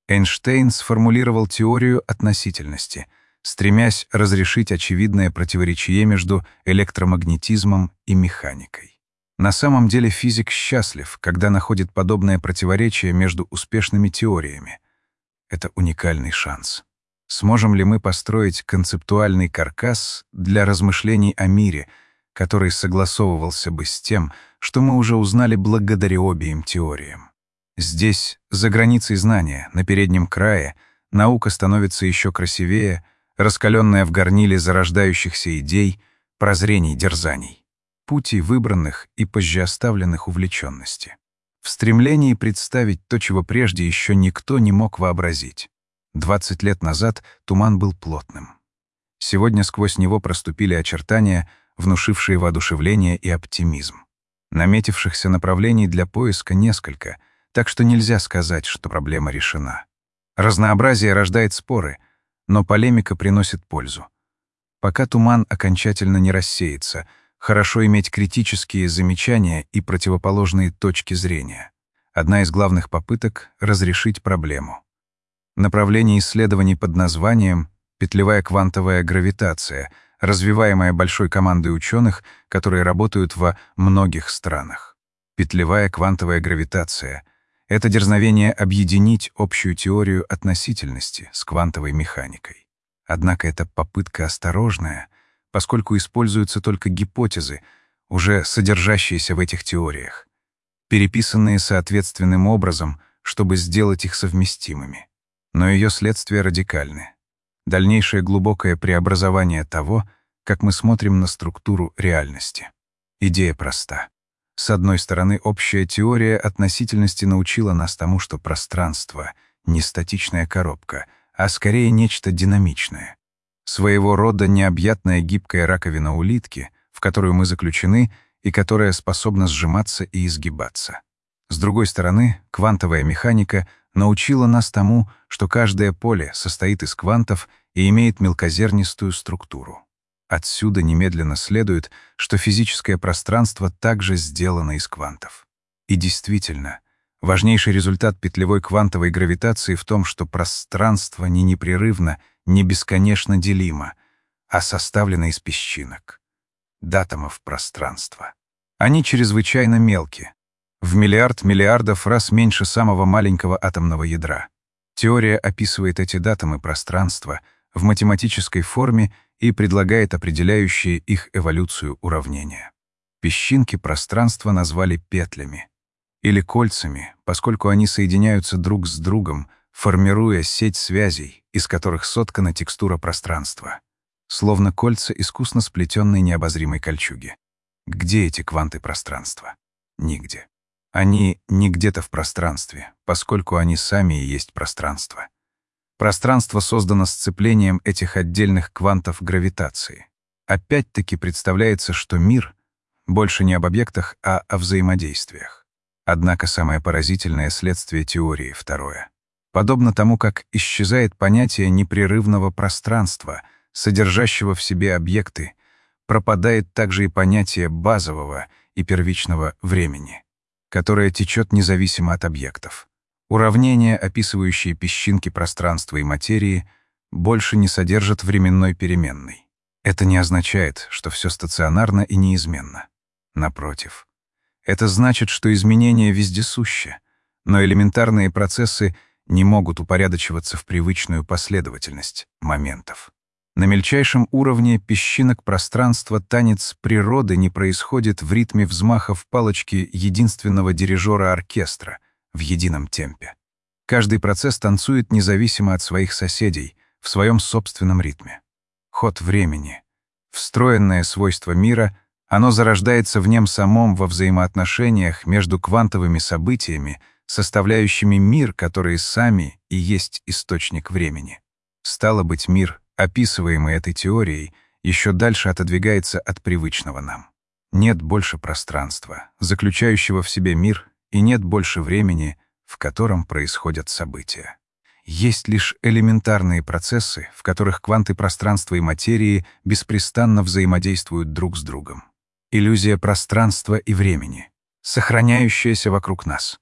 Эйнштейн сформулировал теорию относительности, стремясь разрешить очевидное противоречие между электромагнетизмом и механикой. На самом деле физик счастлив, когда находит подобное противоречие между успешными теориями. Это уникальный шанс. Сможем ли мы построить концептуальный каркас для размышлений о мире, который согласовывался бы с тем, что мы уже узнали благодаря обеим теориям? Здесь, за границей знания, на переднем крае, наука становится еще красивее, раскаленная в горниле зарождающихся идей, прозрений, дерзаний, путей выбранных и позже оставленных увлеченности. В стремлении представить то, чего прежде еще никто не мог вообразить. Двадцать лет назад туман был плотным. Сегодня сквозь него проступили очертания, внушившие воодушевление и оптимизм. Наметившихся направлений для поиска несколько, так что нельзя сказать, что проблема решена. Разнообразие рождает споры, но полемика приносит пользу. Пока туман окончательно не рассеется, хорошо иметь критические замечания и противоположные точки зрения. Одна из главных попыток — разрешить проблему. Направление исследований под названием «петлевая квантовая гравитация», развиваемая большой командой ученых, которые работают во многих странах. Петлевая квантовая гравитация — это дерзновение объединить общую теорию относительности с квантовой механикой. Однако это попытка осторожная, поскольку используются только гипотезы, уже содержащиеся в этих теориях, переписанные соответственным образом, чтобы сделать их совместимыми. Но ее следствия радикальны. Дальнейшее глубокое преобразование того, как мы смотрим на структуру реальности. Идея проста. С одной стороны, общая теория относительности научила нас тому, что пространство — не статичная коробка, а скорее нечто динамичное. Своего рода необъятная гибкая раковина улитки, в которую мы заключены и которая способна сжиматься и изгибаться. С другой стороны, квантовая механика научила нас тому, что каждое поле состоит из квантов и имеет мелкозернистую структуру. Отсюда немедленно следует, что физическое пространство также сделано из квантов. И действительно, важнейший результат петлевой квантовой гравитации в том, что пространство не непрерывно, не бесконечно делимо, а составлено из песчинок, датомов пространства. Они чрезвычайно мелки, в миллиард миллиардов раз меньше самого маленького атомного ядра. Теория описывает эти датомы пространства в математической форме и предлагает определяющие их эволюцию уравнения. Песчинки пространства назвали петлями или кольцами, поскольку они соединяются друг с другом, формируя сеть связей, из которых соткана текстура пространства, словно кольца искусно сплетенной необозримой кольчуги. Где эти кванты пространства? Нигде. Они не где-то в пространстве, поскольку они сами и есть пространство. Пространство создано сцеплением этих отдельных квантов гравитации. Опять-таки представляется, что мир больше не об объектах, а о взаимодействиях. Однако самое поразительное следствие теории второе. Подобно тому, как исчезает понятие непрерывного пространства, содержащего в себе объекты, пропадает также и понятие базового и первичного времени, которое течет независимо от объектов. Уравнения, описывающие песчинки пространства и материи, больше не содержат временной переменной. Это не означает, что все стационарно и неизменно. Напротив. Это значит, что изменения вездесущи, но элементарные процессы не могут упорядочиваться в привычную последовательность моментов. На мельчайшем уровне песчинок пространства танец природы не происходит в ритме взмахов палочки единственного дирижера оркестра, в едином темпе. Каждый процесс танцует независимо от своих соседей, в своем собственном ритме. Ход времени, встроенное свойство мира, оно зарождается в нем самом во взаимоотношениях между квантовыми событиями, составляющими мир, которые сами и есть источник времени. Стало быть, мир, описываемый этой теорией, еще дальше отодвигается от привычного нам. Нет больше пространства, заключающего в себе мир, и нет больше времени, в котором происходят события. Есть лишь элементарные процессы, в которых кванты пространства и материи беспрестанно взаимодействуют друг с другом. Иллюзия пространства и времени, сохраняющаяся вокруг нас.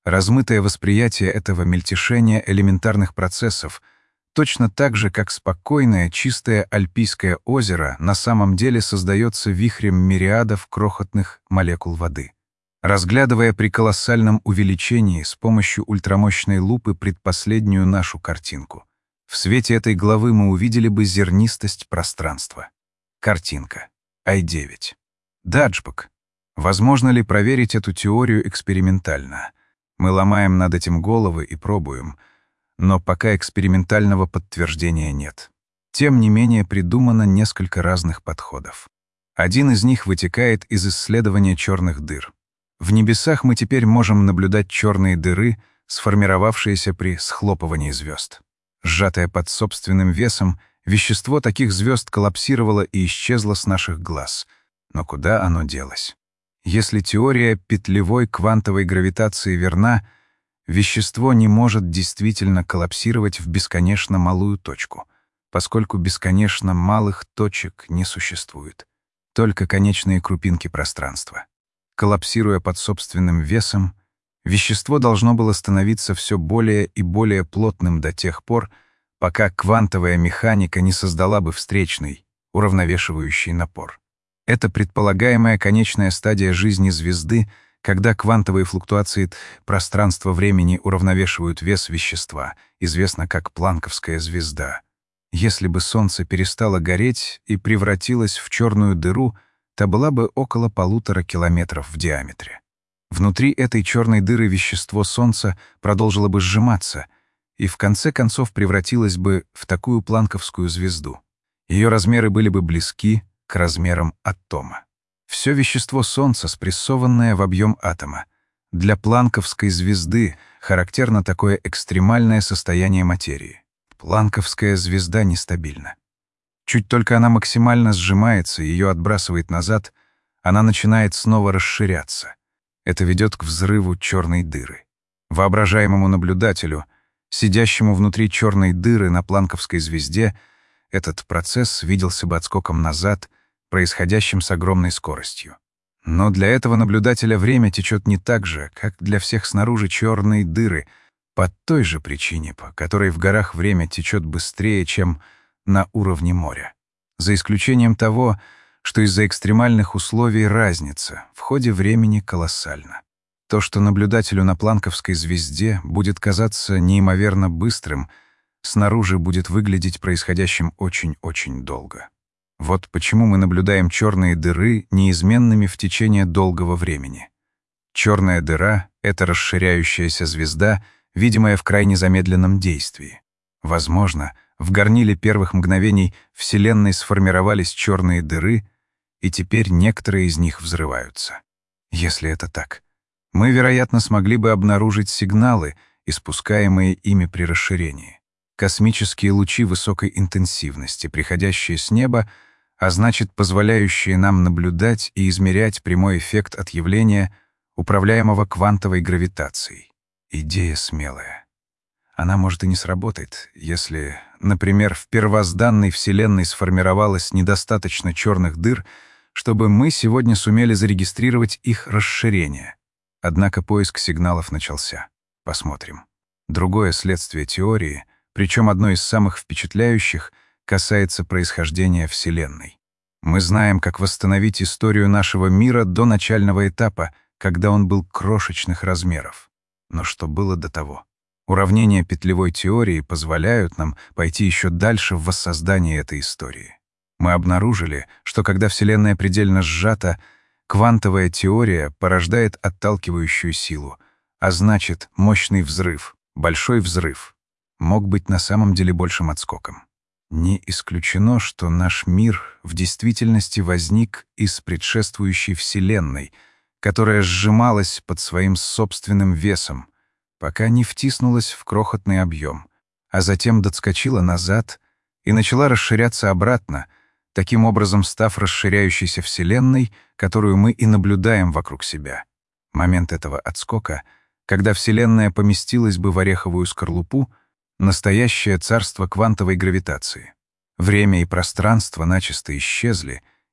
Размытое восприятие этого мельтешения элементарных процессов, точно так же, как спокойное, чистое Альпийское озеро на самом деле создается вихрем мириадов крохотных молекул воды. Разглядывая при колоссальном увеличении с помощью ультрамощной лупы предпоследнюю нашу картинку, в свете этой главы мы увидели бы зернистость пространства. Картинка. ай девять. Даджбок. Возможно ли проверить эту теорию экспериментально? Мы ломаем над этим головы и пробуем, но пока экспериментального подтверждения нет. Тем не менее придумано несколько разных подходов. Один из них вытекает из исследования черных дыр. В небесах мы теперь можем наблюдать черные дыры, сформировавшиеся при схлопывании звезд. Сжатое под собственным весом, вещество таких звезд коллапсировало и исчезло с наших глаз. Но куда оно делось? Если теория петлевой квантовой гравитации верна, вещество не может действительно коллапсировать в бесконечно малую точку, поскольку бесконечно малых точек не существует, только конечные крупинки пространства. Коллапсируя под собственным весом, вещество должно было становиться все более и более плотным до тех пор, пока квантовая механика не создала бы встречный, уравновешивающий напор. Это предполагаемая конечная стадия жизни звезды, когда квантовые флуктуации пространства-времени уравновешивают вес вещества, известно как планковская звезда. Если бы Солнце перестало гореть и превратилось в черную дыру, та была бы около полутора километров в диаметре. Внутри этой черной дыры вещество Солнца продолжило бы сжиматься и в конце концов превратилось бы в такую планковскую звезду. Ее размеры были бы близки к размерам атома. Все вещество Солнца, спрессованное в объем атома. Для планковской звезды характерно такое экстремальное состояние материи. Планковская звезда нестабильна. Чуть только она максимально сжимается, ее отбрасывает назад, она начинает снова расширяться. Это ведет к взрыву черной дыры. Воображаемому наблюдателю, сидящему внутри черной дыры на планковской звезде, этот процесс виделся бы отскоком назад, происходящим с огромной скоростью. Но для этого наблюдателя время течет не так же, как для всех снаружи черной дыры, по той же причине, по которой в горах время течет быстрее, чем на уровне моря. За исключением того, что из-за экстремальных условий разница в ходе времени колоссальна. То, что наблюдателю на планковской звезде будет казаться неимоверно быстрым, снаружи будет выглядеть происходящим очень-очень долго. Вот почему мы наблюдаем черные дыры неизменными в течение долгого времени. Черная дыра — это расширяющаяся звезда, видимая в крайне замедленном действии. Возможно, в горниле первых мгновений Вселенной сформировались черные дыры, и теперь некоторые из них взрываются. Если это так, мы, вероятно, смогли бы обнаружить сигналы, испускаемые ими при расширении. Космические лучи высокой интенсивности, приходящие с неба, а значит, позволяющие нам наблюдать и измерять прямой эффект от явления, управляемого квантовой гравитацией. Идея смелая. Она, может, и не сработает, если, например, в первозданной Вселенной сформировалось недостаточно черных дыр, чтобы мы сегодня сумели зарегистрировать их расширение. Однако поиск сигналов начался. Посмотрим. Другое следствие теории, причем одно из самых впечатляющих, касается происхождения Вселенной. Мы знаем, как восстановить историю нашего мира до начального этапа, когда он был крошечных размеров. Но что было до того? Уравнения петлевой теории позволяют нам пойти еще дальше в воссоздании этой истории. Мы обнаружили, что когда Вселенная предельно сжата, квантовая теория порождает отталкивающую силу, а значит, мощный взрыв, большой взрыв, мог быть на самом деле большим отскоком. Не исключено, что наш мир в действительности возник из предшествующей Вселенной, которая сжималась под своим собственным весом, пока не втиснулась в крохотный объем, а затем доскочила назад и начала расширяться обратно, таким образом став расширяющейся Вселенной, которую мы и наблюдаем вокруг себя. Момент этого отскока, когда Вселенная поместилась бы в ореховую скорлупу, настоящее царство квантовой гравитации. Время и пространство начисто исчезли,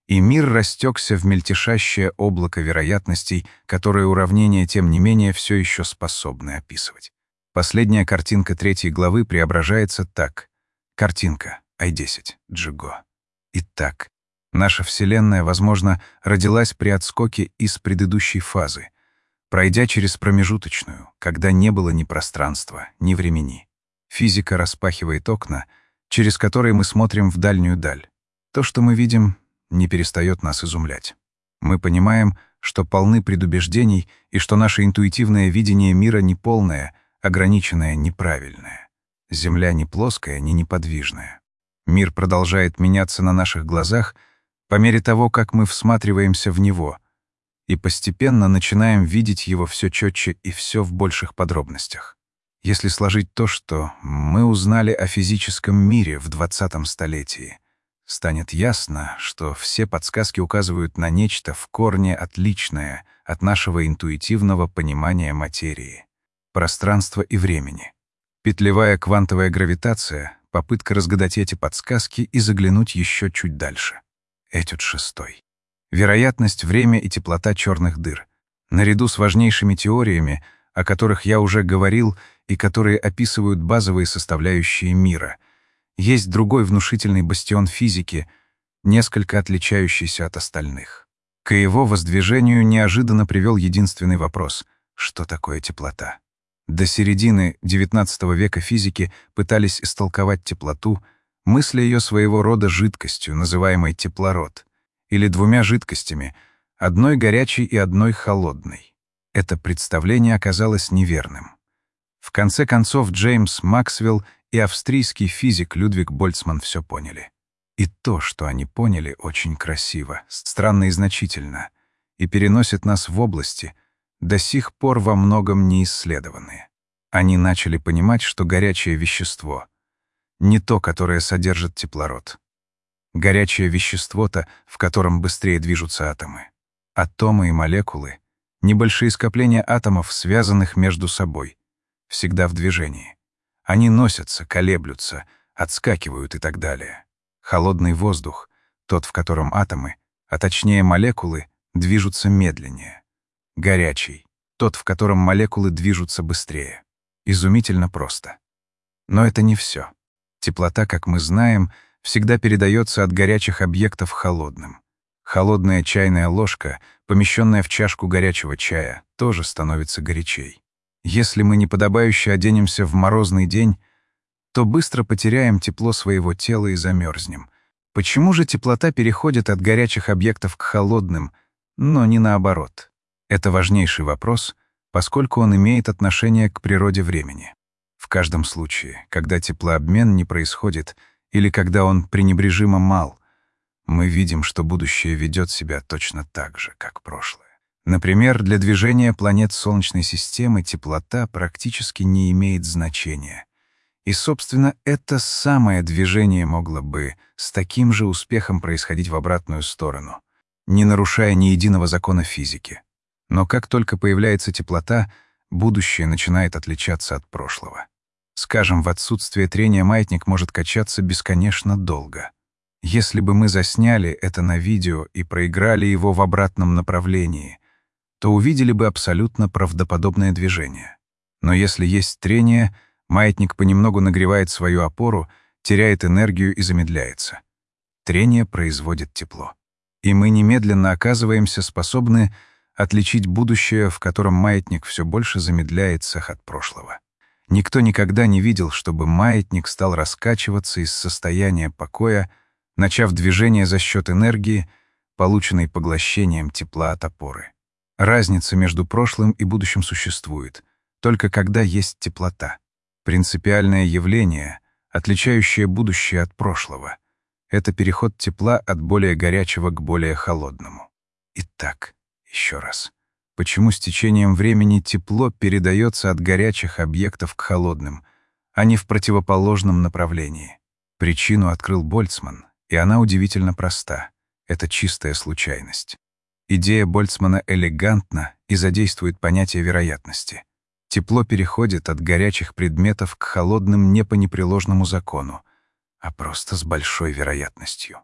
и мир растекся в мельтешащее облако вероятностей, которое уравнение, тем не менее, все еще способны описывать. Последняя картинка третьей главы преображается так. Картинка ай десять, Джиго. Итак, наша Вселенная, возможно, родилась при отскоке из предыдущей фазы, пройдя через промежуточную, когда не было ни пространства, ни времени. Физика распахивает окна, через которые мы смотрим в дальнюю даль. То, что мы видим, не перестает нас изумлять. Мы понимаем, что полны предубеждений и что наше интуитивное видение мира неполное, ограниченное, неправильное. Земля не плоская, не неподвижная. Мир продолжает меняться на наших глазах по мере того, как мы всматриваемся в него, и постепенно начинаем видеть его все четче и все в больших подробностях. Если сложить то, что мы узнали о физическом мире в двадцатом столетии, станет ясно, что все подсказки указывают на нечто в корне отличное от нашего интуитивного понимания материи, пространства и времени. Петлевая квантовая гравитация — попытка разгадать эти подсказки и заглянуть еще чуть дальше. Этюд шестой. Вероятность, время и теплота черных дыр. Наряду с важнейшими теориями, о которых я уже говорил и которые описывают базовые составляющие мира, есть другой внушительный бастион физики, несколько отличающийся от остальных. К его воздвижению неожиданно привел единственный вопрос — что такое теплота? До середины девятнадцатого века физики пытались истолковать теплоту, мысля ее своего рода жидкостью, называемой теплород, или двумя жидкостями, одной горячей и одной холодной. Это представление оказалось неверным. В конце концов, Джеймс Максвелл и австрийский физик Людвиг Больцман все поняли. И то, что они поняли, очень красиво, странно и значительно, и переносит нас в области, до сих пор во многом не исследованные. Они начали понимать, что горячее вещество — не то, которое содержит теплород. Горячее вещество-то, в котором быстрее движутся атомы. Атомы и молекулы — небольшие скопления атомов, связанных между собой, всегда в движении. Они носятся, колеблются, отскакивают и так далее. Холодный воздух — тот, в котором атомы, а точнее молекулы, движутся медленнее. Горячий — тот, в котором молекулы движутся быстрее. Изумительно просто. Но это не все. Теплота, как мы знаем, всегда передается от горячих объектов холодным. Холодная чайная ложка, помещенная в чашку горячего чая, тоже становится горячей. Если мы неподобающе оденемся в морозный день, то быстро потеряем тепло своего тела и замерзнем. Почему же теплота переходит от горячих объектов к холодным, но не наоборот? Это важнейший вопрос, поскольку он имеет отношение к природе времени. В каждом случае, когда теплообмен не происходит или когда он пренебрежимо мал, мы видим, что будущее ведет себя точно так же, как прошлое. Например, для движения планет Солнечной системы теплота практически не имеет значения. И, собственно, это самое движение могло бы с таким же успехом происходить в обратную сторону, не нарушая ни единого закона физики. Но как только появляется теплота, будущее начинает отличаться от прошлого. Скажем, в отсутствие трения маятник может качаться бесконечно долго. Если бы мы засняли это на видео и проиграли его в обратном направлении, то увидели бы абсолютно правдоподобное движение. Но если есть трение, маятник понемногу нагревает свою опору, теряет энергию и замедляется. Трение производит тепло. И мы немедленно оказываемся способны отличить будущее, в котором маятник все больше замедляется от прошлого. Никто никогда не видел, чтобы маятник стал раскачиваться из состояния покоя, начав движение за счет энергии, полученной поглощением тепла от опоры. Разница между прошлым и будущим существует, только когда есть теплота. Принципиальное явление, отличающее будущее от прошлого, это переход тепла от более горячего к более холодному. Итак, еще раз. Почему с течением времени тепло передается от горячих объектов к холодным, а не в противоположном направлении? Причину открыл Больцман, и она удивительно проста. Это чистая случайность. Идея Больцмана элегантна и задействует понятие вероятности. Тепло переходит от горячих предметов к холодным не по непреложному закону, а просто с большой вероятностью.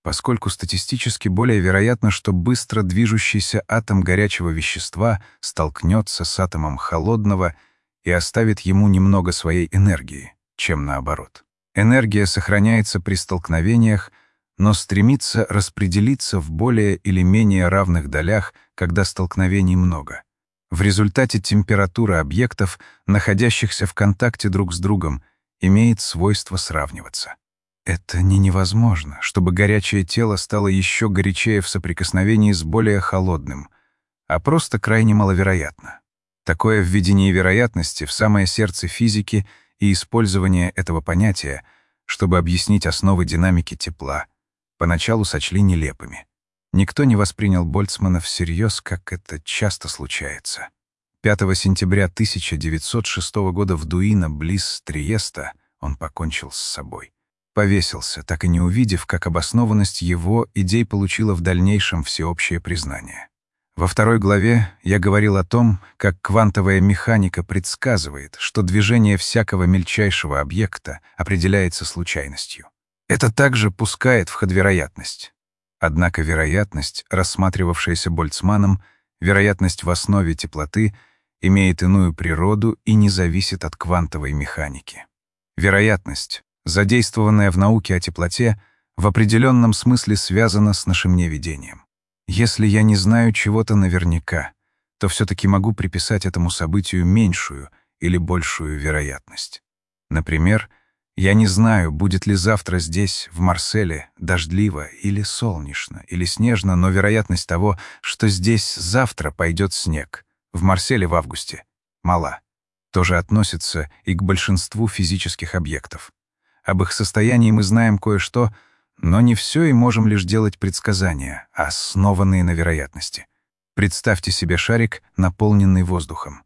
поскольку статистически более вероятно, что быстро движущийся атом горячего вещества столкнется с атомом холодного и оставит ему немного своей энергии, чем наоборот. Энергия сохраняется при столкновениях, но стремится распределиться в более или менее равных долях, когда столкновений много. В результате температура объектов, находящихся в контакте друг с другом, имеет свойство сравниваться. Это не невозможно, чтобы горячее тело стало еще горячее в соприкосновении с более холодным, а просто крайне маловероятно. Такое введение вероятности в самое сердце физики и использование этого понятия, чтобы объяснить основы динамики тепла, поначалу сочли нелепыми. Никто не воспринял Больцмана всерьез, как это часто случается. пятого сентября тысяча девятьсот шестого года в Дуино, близ Триеста, он покончил с собой. Повесился, так и не увидев, как обоснованность его идей получила в дальнейшем всеобщее признание. Во второй главе я говорил о том, как квантовая механика предсказывает, что движение всякого мельчайшего объекта определяется случайностью. Это также пускает в ход вероятность. Однако вероятность, рассматривавшаяся Больцманом, вероятность в основе теплоты, имеет иную природу и не зависит от квантовой механики. Вероятность, задействованная в науке о теплоте, в определенном смысле связана с нашим неведением. Если я не знаю чего-то наверняка, то все-таки могу приписать этому событию меньшую или большую вероятность. Например, я не знаю, будет ли завтра здесь, в Марселе, дождливо или солнечно, или снежно, но вероятность того, что здесь завтра пойдет снег, в Марселе в августе, мала. Тоже относится и к большинству физических объектов. Об их состоянии мы знаем кое-что, но не все и можем лишь делать предсказания, основанные на вероятности. Представьте себе шарик, наполненный воздухом.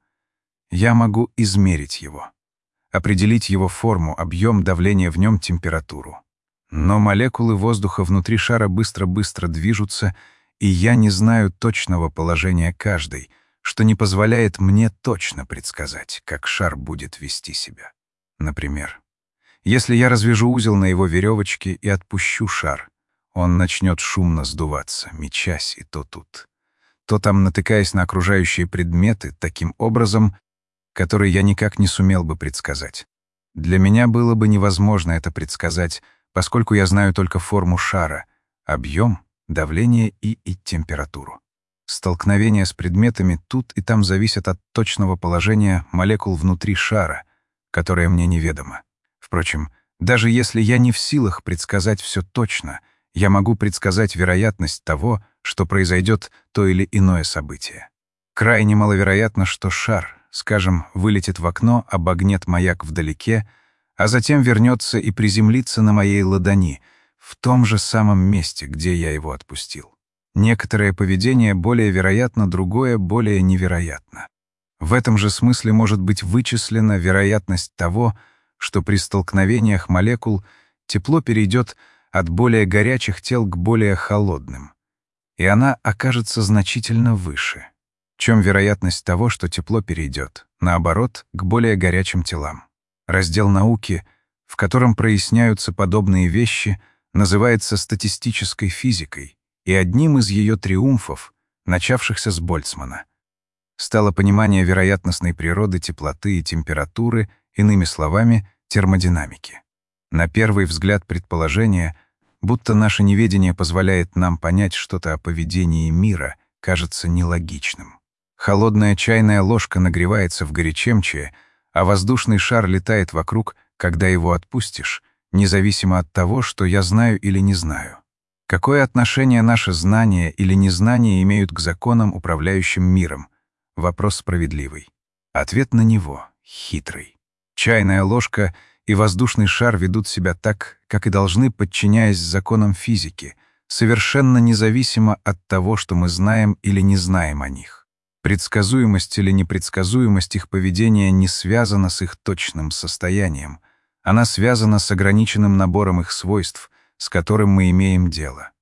Я могу измерить его, определить его форму, объем, давление в нем, температуру. Но молекулы воздуха внутри шара быстро-быстро движутся, и я не знаю точного положения каждой, что не позволяет мне точно предсказать, как шар будет вести себя. Например, если я развяжу узел на его веревочке и отпущу шар, он начнет шумно сдуваться, мечась и то тут, то там натыкаясь на окружающие предметы таким образом, который я никак не сумел бы предсказать. Для меня было бы невозможно это предсказать, поскольку я знаю только форму шара, объем, давление и, и температуру. Столкновения с предметами тут и там зависят от точного положения молекул внутри шара, которое мне неведомо. Впрочем, даже если я не в силах предсказать все точно, я могу предсказать вероятность того, что произойдет то или иное событие. Крайне маловероятно, что шар, скажем, вылетит в окно, обогнет маяк вдалеке, а затем вернется и приземлится на моей ладони, в том же самом месте, где я его отпустил. Некоторое поведение более вероятно, другое более невероятно. В этом же смысле может быть вычислена вероятность того, что при столкновениях молекул тепло перейдет от более горячих тел к более холодным, и она окажется значительно выше, чем вероятность того, что тепло перейдет, наоборот, к более горячим телам. Раздел науки, в котором проясняются подобные вещи, называется статистической физикой, и одним из ее триумфов, начавшихся с Больцмана, стало понимание вероятностной природы теплоты и температуры, иными словами, термодинамики. На первый взгляд предположение, будто наше неведение позволяет нам понять что-то о поведении мира, кажется нелогичным. Холодная чайная ложка нагревается в горячемче, а воздушный шар летает вокруг, когда его отпустишь, независимо от того, что я знаю или не знаю. Какое отношение наше знание или незнание имеют к законам, управляющим миром? Вопрос справедливый. Ответ на него хитрый. Чайная ложка и воздушный шар ведут себя так, как и должны, подчиняясь законам физики, совершенно независимо от того, что мы знаем или не знаем о них. Предсказуемость или непредсказуемость их поведения не связана с их точным состоянием. Она связана с ограниченным набором их свойств, с которым мы имеем дело.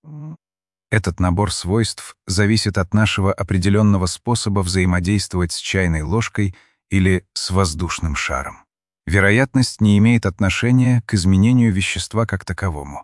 Этот набор свойств зависит от нашего определенного способа взаимодействовать с чайной ложкой или с воздушным шаром. Вероятность не имеет отношения к изменению вещества как таковому.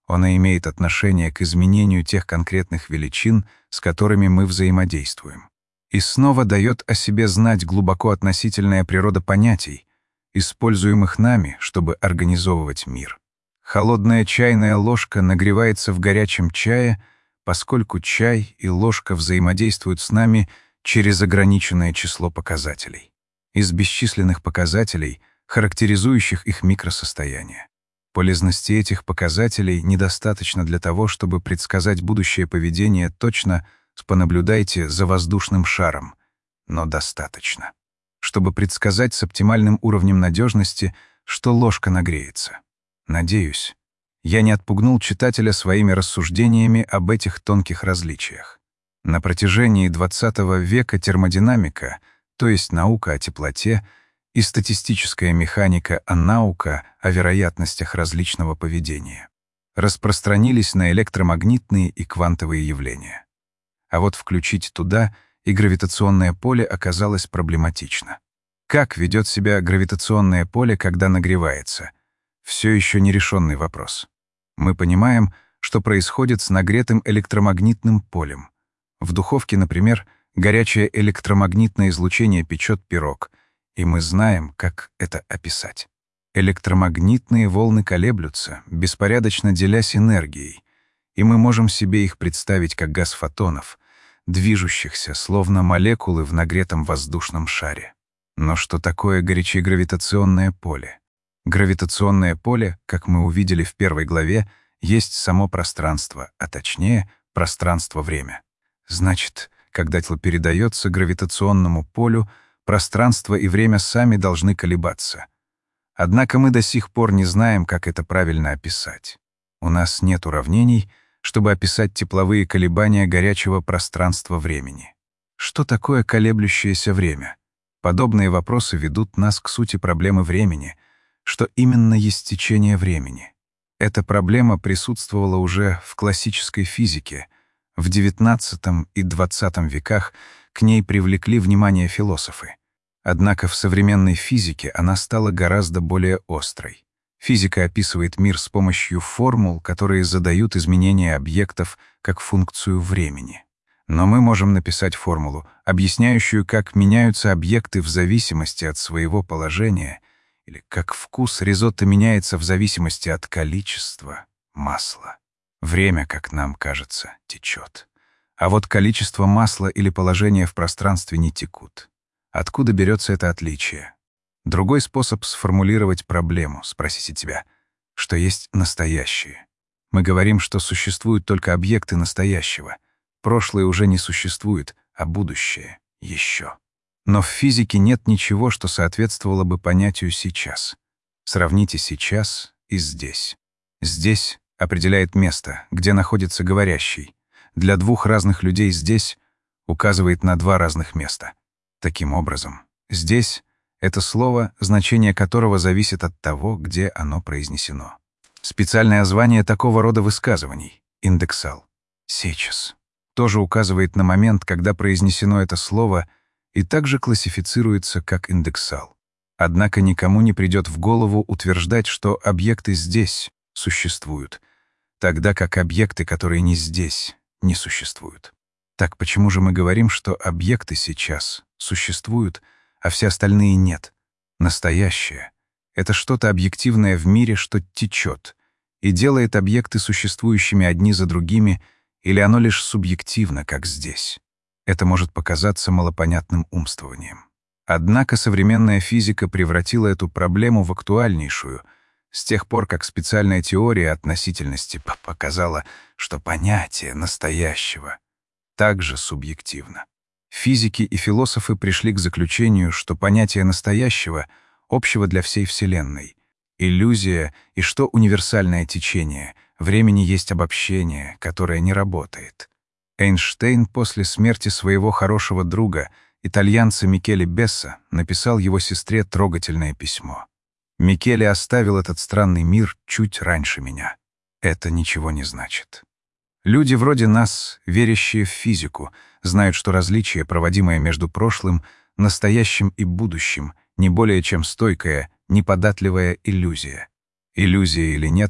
Оно имеет отношение к изменению тех конкретных величин, с которыми мы взаимодействуем. И снова дает о себе знать глубоко относительная природа понятий, используемых нами, чтобы организовывать мир. Холодная чайная ложка нагревается в горячем чае, поскольку чай и ложка взаимодействуют с нами через ограниченное число показателей. Из бесчисленных показателей, характеризующих их микросостояние. Полезности этих показателей недостаточно для того, чтобы предсказать будущее поведение точно, понаблюдайте за воздушным шаром, но достаточно, чтобы предсказать с оптимальным уровнем надежности, что ложка нагреется. Надеюсь, я не отпугнул читателя своими рассуждениями об этих тонких различиях. На протяжении двадцатого века термодинамика, то есть наука о теплоте, и статистическая механика, а наука о вероятностях различного поведения, распространились на электромагнитные и квантовые явления. А вот включить туда и гравитационное поле оказалось проблематично. Как ведет себя гравитационное поле, когда нагревается? Все еще нерешенный вопрос. Мы понимаем, что происходит с нагретым электромагнитным полем. В духовке, например, горячее электромагнитное излучение печет пирог, и мы знаем, как это описать. Электромагнитные волны колеблются, беспорядочно делясь энергией, и мы можем себе их представить как газ фотонов, движущихся, словно молекулы в нагретом воздушном шаре. Но что такое горячегравитационное поле? Гравитационное поле, как мы увидели в первой главе, есть само пространство, а точнее, пространство-время. Значит, когда тело передается гравитационному полю, пространство и время сами должны колебаться. Однако мы до сих пор не знаем, как это правильно описать. У нас нет уравнений, чтобы описать тепловые колебания горячего пространства-времени. Что такое колеблющееся время? Подобные вопросы ведут нас к сути проблемы времени, что именно есть течение времени. Эта проблема присутствовала уже в классической физике. В девятнадцатом и двадцатом веках к ней привлекли внимание философы. Однако в современной физике она стала гораздо более острой. Физика описывает мир с помощью формул, которые задают изменения объектов как функцию времени. Но мы можем написать формулу, объясняющую, как меняются объекты в зависимости от своего положения, или как вкус ризотто меняется в зависимости от количества масла. Время, как нам кажется, течет. А вот количество масла или положение в пространстве не текут. Откуда берется это отличие? Другой способ сформулировать проблему, спросите себя, что есть настоящее. Мы говорим, что существуют только объекты настоящего. Прошлое уже не существует, а будущее — еще. Но в физике нет ничего, что соответствовало бы понятию «сейчас». Сравните «сейчас» и «здесь». «Здесь» определяет место, где находится говорящий. Для двух разных людей «здесь» указывает на два разных места. Таким образом, «здесь» — это слово, значение которого зависит от того, где оно произнесено. Специальное звание такого рода высказываний — индексал. «Сейчас» тоже указывает на момент, когда произнесено это слово, и также классифицируется как индексал. Однако никому не придет в голову утверждать, что объекты здесь существуют, тогда как объекты, которые не здесь, не существуют. Так почему же мы говорим, что объекты сейчас существуют, а все остальные нет? Настоящее — это что-то объективное в мире, что течет, и делает объекты существующими одни за другими, или оно лишь субъективно, как здесь? Это может показаться малопонятным умствованием. Однако современная физика превратила эту проблему в актуальнейшую, с тех пор, как специальная теория относительности показала, что понятие настоящего также субъективно. Физики и философы пришли к заключению, что понятие настоящего общего для всей Вселенной. Иллюзия и что универсальное течение времени есть обобщение, которое не работает. Эйнштейн после смерти своего хорошего друга, итальянца Микеле Бесса, написал его сестре трогательное письмо. «Микеле оставил этот странный мир чуть раньше меня. Это ничего не значит». Люди вроде нас, верящие в физику, знают, что различие, проводимое между прошлым, настоящим и будущим, не более чем стойкая, неподатливая иллюзия. Иллюзия или нет,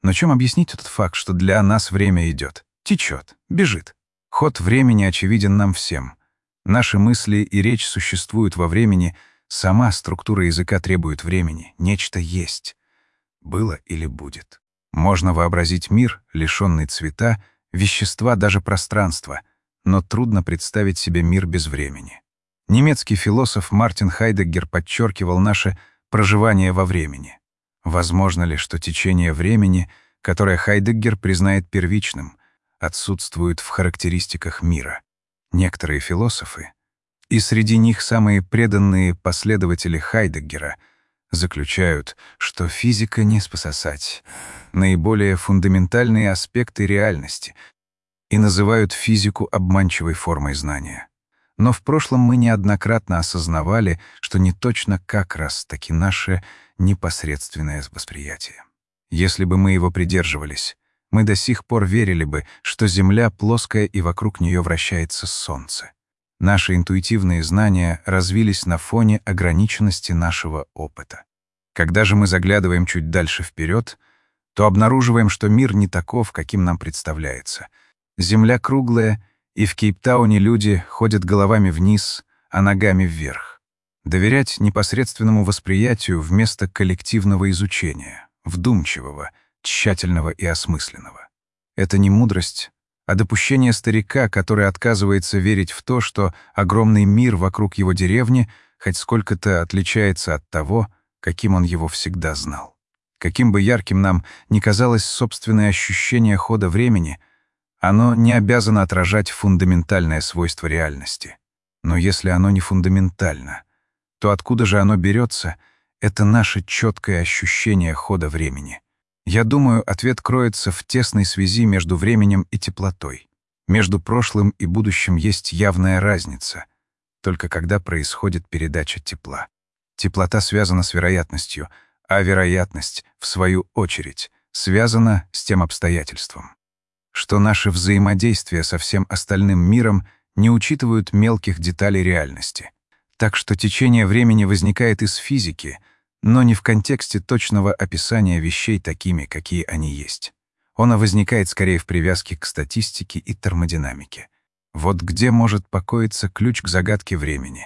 Но чем объяснить тот факт, что для нас время идет, течет, бежит? Ход времени очевиден нам всем. Наши мысли и речь существуют во времени, сама структура языка требует времени, нечто есть. Было или будет. Можно вообразить мир, лишенный цвета, вещества, даже пространства, но трудно представить себе мир без времени. Немецкий философ Мартин Хайдеггер подчеркивал наше проживание во времени. Возможно ли, что течение времени, которое Хайдеггер признает первичным, отсутствует в характеристиках мира? Некоторые философы, и среди них самые преданные последователи Хайдеггера, заключают, что физика не способствует наиболее фундаментальные аспекты реальности и называют физику обманчивой формой знания. Но в прошлом мы неоднократно осознавали, что не точно как раз-таки наше непосредственное восприятие. Если бы мы его придерживались, мы до сих пор верили бы, что Земля плоская и вокруг нее вращается Солнце. Наши интуитивные знания развились на фоне ограниченности нашего опыта. Когда же мы заглядываем чуть дальше вперед, то обнаруживаем, что мир не таков, каким нам представляется. Земля круглая, и в Кейптауне люди ходят головами вниз, а ногами вверх. Доверять непосредственному восприятию вместо коллективного изучения, вдумчивого, тщательного и осмысленного. Это не мудрость, а допущение старика, который отказывается верить в то, что огромный мир вокруг его деревни хоть сколько-то отличается от того, каким он его всегда знал. Каким бы ярким нам ни казалось собственное ощущение хода времени, оно не обязано отражать фундаментальное свойство реальности. Но если оно не фундаментально, то откуда же оно берется, это наше четкое ощущение хода времени? Я думаю, ответ кроется в тесной связи между временем и теплотой. Между прошлым и будущим есть явная разница, только когда происходит передача тепла. Теплота связана с вероятностью, а вероятность, в свою очередь, связана с тем обстоятельством, что наши взаимодействия со всем остальным миром не учитывают мелких деталей реальности. Так что течение времени возникает из физики, но не в контексте точного описания вещей такими, какие они есть. Оно возникает скорее в привязке к статистике и термодинамике. Вот где может покоиться ключ к загадке времени.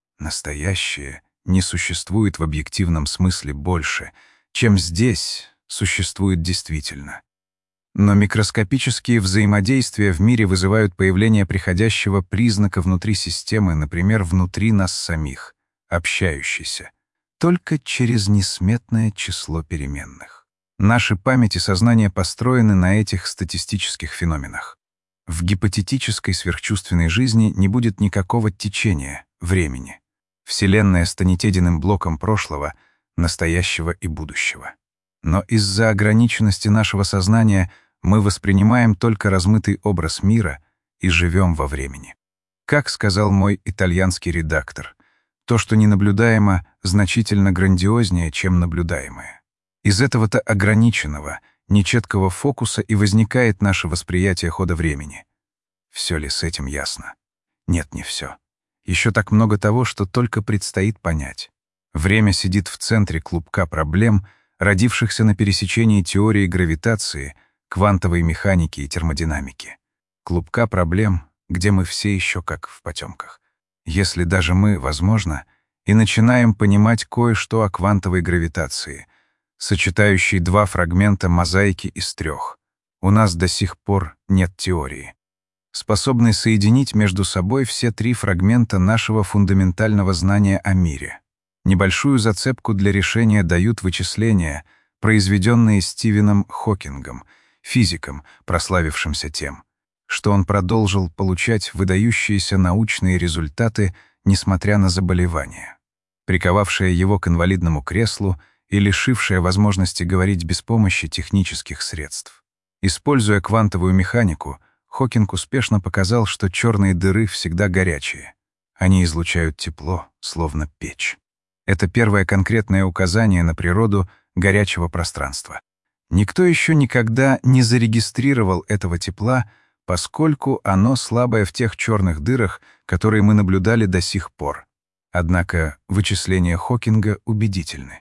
Настоящее не существует в объективном смысле больше, чем здесь существует действительно. Но микроскопические взаимодействия в мире вызывают появление приходящего признака внутри системы, например, внутри нас самих, общающейся, только через несметное число переменных. Наши память и сознание построены на этих статистических феноменах. В гипотетической сверхчувственной жизни не будет никакого течения времени. Вселенная станет единым блоком прошлого, настоящего и будущего. Но из-за ограниченности нашего сознания мы воспринимаем только размытый образ мира и живем во времени. Как сказал мой итальянский редактор, то, что ненаблюдаемо, значительно грандиознее, чем наблюдаемое. Из этого-то ограниченного, нечеткого фокуса и возникает наше восприятие хода времени. Все ли с этим ясно? Нет, не все. Еще так много того, что только предстоит понять. Время сидит в центре клубка проблем, родившихся на пересечении теории гравитации, квантовой механики и термодинамики. Клубка проблем, где мы все еще как в потемках. Если даже мы, возможно, и начинаем понимать кое-что о квантовой гравитации, сочетающей два фрагмента мозаики из трех, у нас до сих пор нет теории, способной соединить между собой все три фрагмента нашего фундаментального знания о мире. Небольшую зацепку для решения дают вычисления, произведенные Стивеном Хокингом, физиком, прославившимся тем, что он продолжил получать выдающиеся научные результаты, несмотря на заболевания, приковавшее его к инвалидному креслу и лишившее возможности говорить без помощи технических средств. Используя квантовую механику, Хокинг успешно показал, что черные дыры всегда горячие. Они излучают тепло, словно печь. Это первое конкретное указание на природу горячего пространства. Никто еще никогда не зарегистрировал этого тепла, поскольку оно слабое в тех черных дырах, которые мы наблюдали до сих пор. Однако вычисления Хокинга убедительны.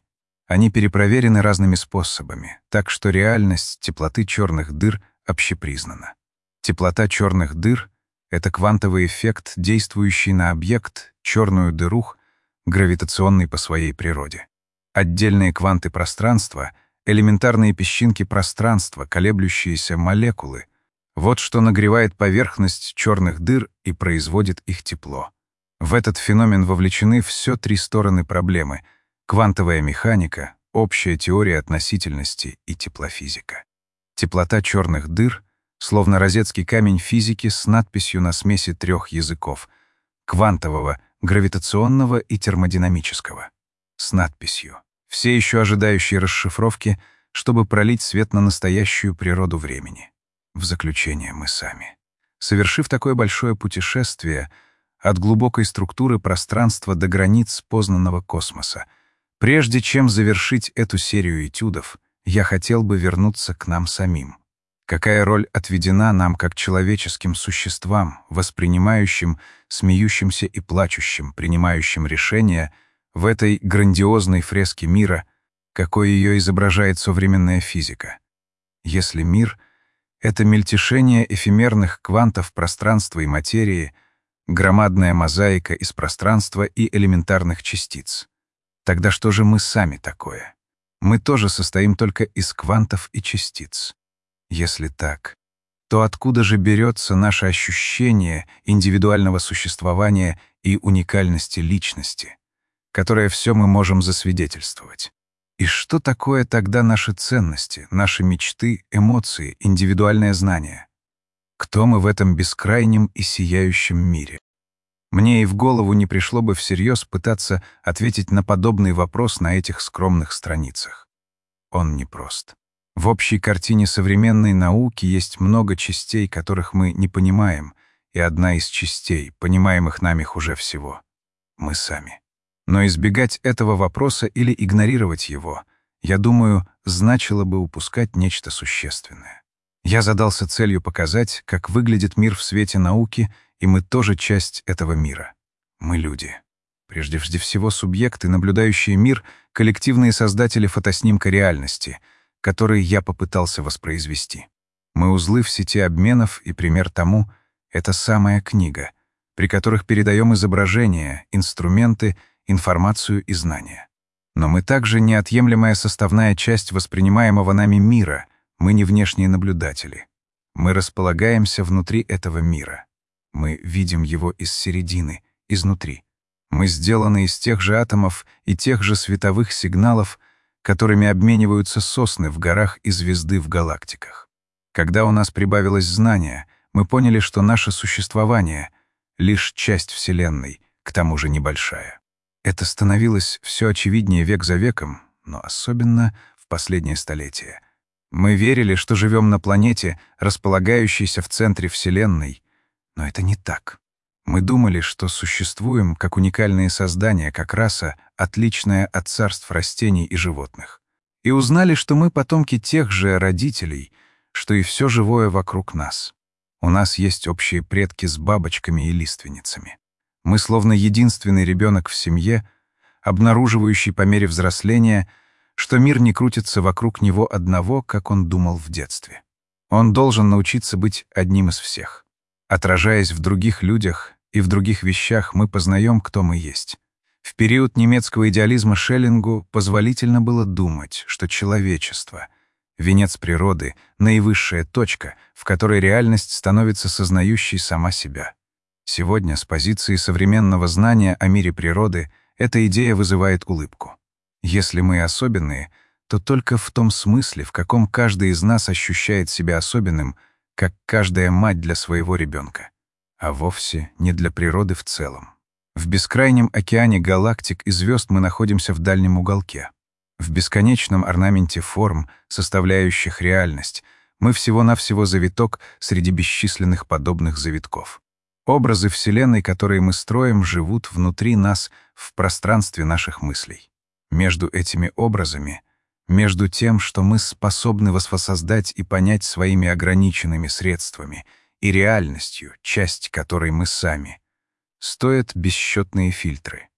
Они перепроверены разными способами, так что реальность теплоты черных дыр общепризнана. Теплота черных дыр — это квантовый эффект, действующий на объект, черную дыру, гравитационный по своей природе. Отдельные кванты пространства — элементарные песчинки пространства, колеблющиеся молекулы. Вот что нагревает поверхность черных дыр и производит их тепло. В этот феномен вовлечены все три стороны проблемы — квантовая механика, общая теория относительности и теплофизика. Теплота черных дыр — словно розетский камень физики с надписью на смеси трех языков — квантового, гравитационного и термодинамического. С надписью, все еще ожидающие расшифровки, чтобы пролить свет на настоящую природу времени. В заключение мы сами. Совершив такое большое путешествие от глубокой структуры пространства до границ познанного космоса, прежде чем завершить эту серию этюдов, я хотел бы вернуться к нам самим. Какая роль отведена нам как человеческим существам, воспринимающим, смеющимся и плачущим, принимающим решения в этой грандиозной фреске мира, какой ее изображает современная физика? Если мир — это мельтешение эфемерных квантов пространства и материи, громадная мозаика из пространства и элементарных частиц, тогда что же мы сами такое? Мы тоже состоим только из квантов и частиц. Если так, то откуда же берется наше ощущение индивидуального существования и уникальности личности, которое все мы можем засвидетельствовать? И что такое тогда наши ценности, наши мечты, эмоции, индивидуальное знание? Кто мы в этом бескрайнем и сияющем мире? Мне и в голову не пришло бы всерьез пытаться ответить на подобный вопрос на этих скромных страницах. Он непрост. В общей картине современной науки есть много частей, которых мы не понимаем, и одна из частей, понимаемых нами хуже всего — мы сами. Но избегать этого вопроса или игнорировать его, я думаю, значило бы упускать нечто существенное. Я задался целью показать, как выглядит мир в свете науки, и мы тоже часть этого мира. Мы люди. Прежде всего субъекты, наблюдающие мир, коллективные создатели фотоснимка реальности, который я попытался воспроизвести. Мы узлы в сети обменов, и пример тому — это самая книга, при которых передаем изображения, инструменты, информацию и знания. Но мы также неотъемлемая составная часть воспринимаемого нами мира, мы не внешние наблюдатели. Мы располагаемся внутри этого мира. Мы видим его из середины, изнутри. Мы сделаны из тех же атомов и тех же световых сигналов, которыми обмениваются сосны в горах и звезды в галактиках. Когда у нас прибавилось знания, мы поняли, что наше существование — лишь часть Вселенной, к тому же небольшая. Это становилось все очевиднее век за веком, но особенно в последнее столетие. Мы верили, что живем на планете, располагающейся в центре Вселенной, но это не так. Мы думали, что существуем как уникальные создания, как раса, отличная от царств растений и животных. И узнали, что мы потомки тех же родителей, что и все живое вокруг нас. У нас есть общие предки с бабочками и лиственницами. Мы словно единственный ребенок в семье, обнаруживающий по мере взросления, что мир не крутится вокруг него одного, как он думал в детстве. Он должен научиться быть одним из всех. Отражаясь в других людях и в других вещах, мы познаем, кто мы есть. В период немецкого идеализма Шеллингу позволительно было думать, что человечество — венец природы, наивысшая точка, в которой реальность становится сознающей сама себя. Сегодня с позиции современного знания о мире природы эта идея вызывает улыбку. Если мы особенные, то только в том смысле, в каком каждый из нас ощущает себя особенным, как каждая мать для своего ребенка, а вовсе не для природы в целом. В бескрайнем океане галактик и звезд мы находимся в дальнем уголке. В бесконечном орнаменте форм, составляющих реальность, мы всего-навсего завиток среди бесчисленных подобных завитков. Образы Вселенной, которые мы строим, живут внутри нас в пространстве наших мыслей. Между этими образами, между тем, что мы способны воссоздать и понять своими ограниченными средствами, и реальностью, часть которой мы сами, стоят бесчетные фильтры.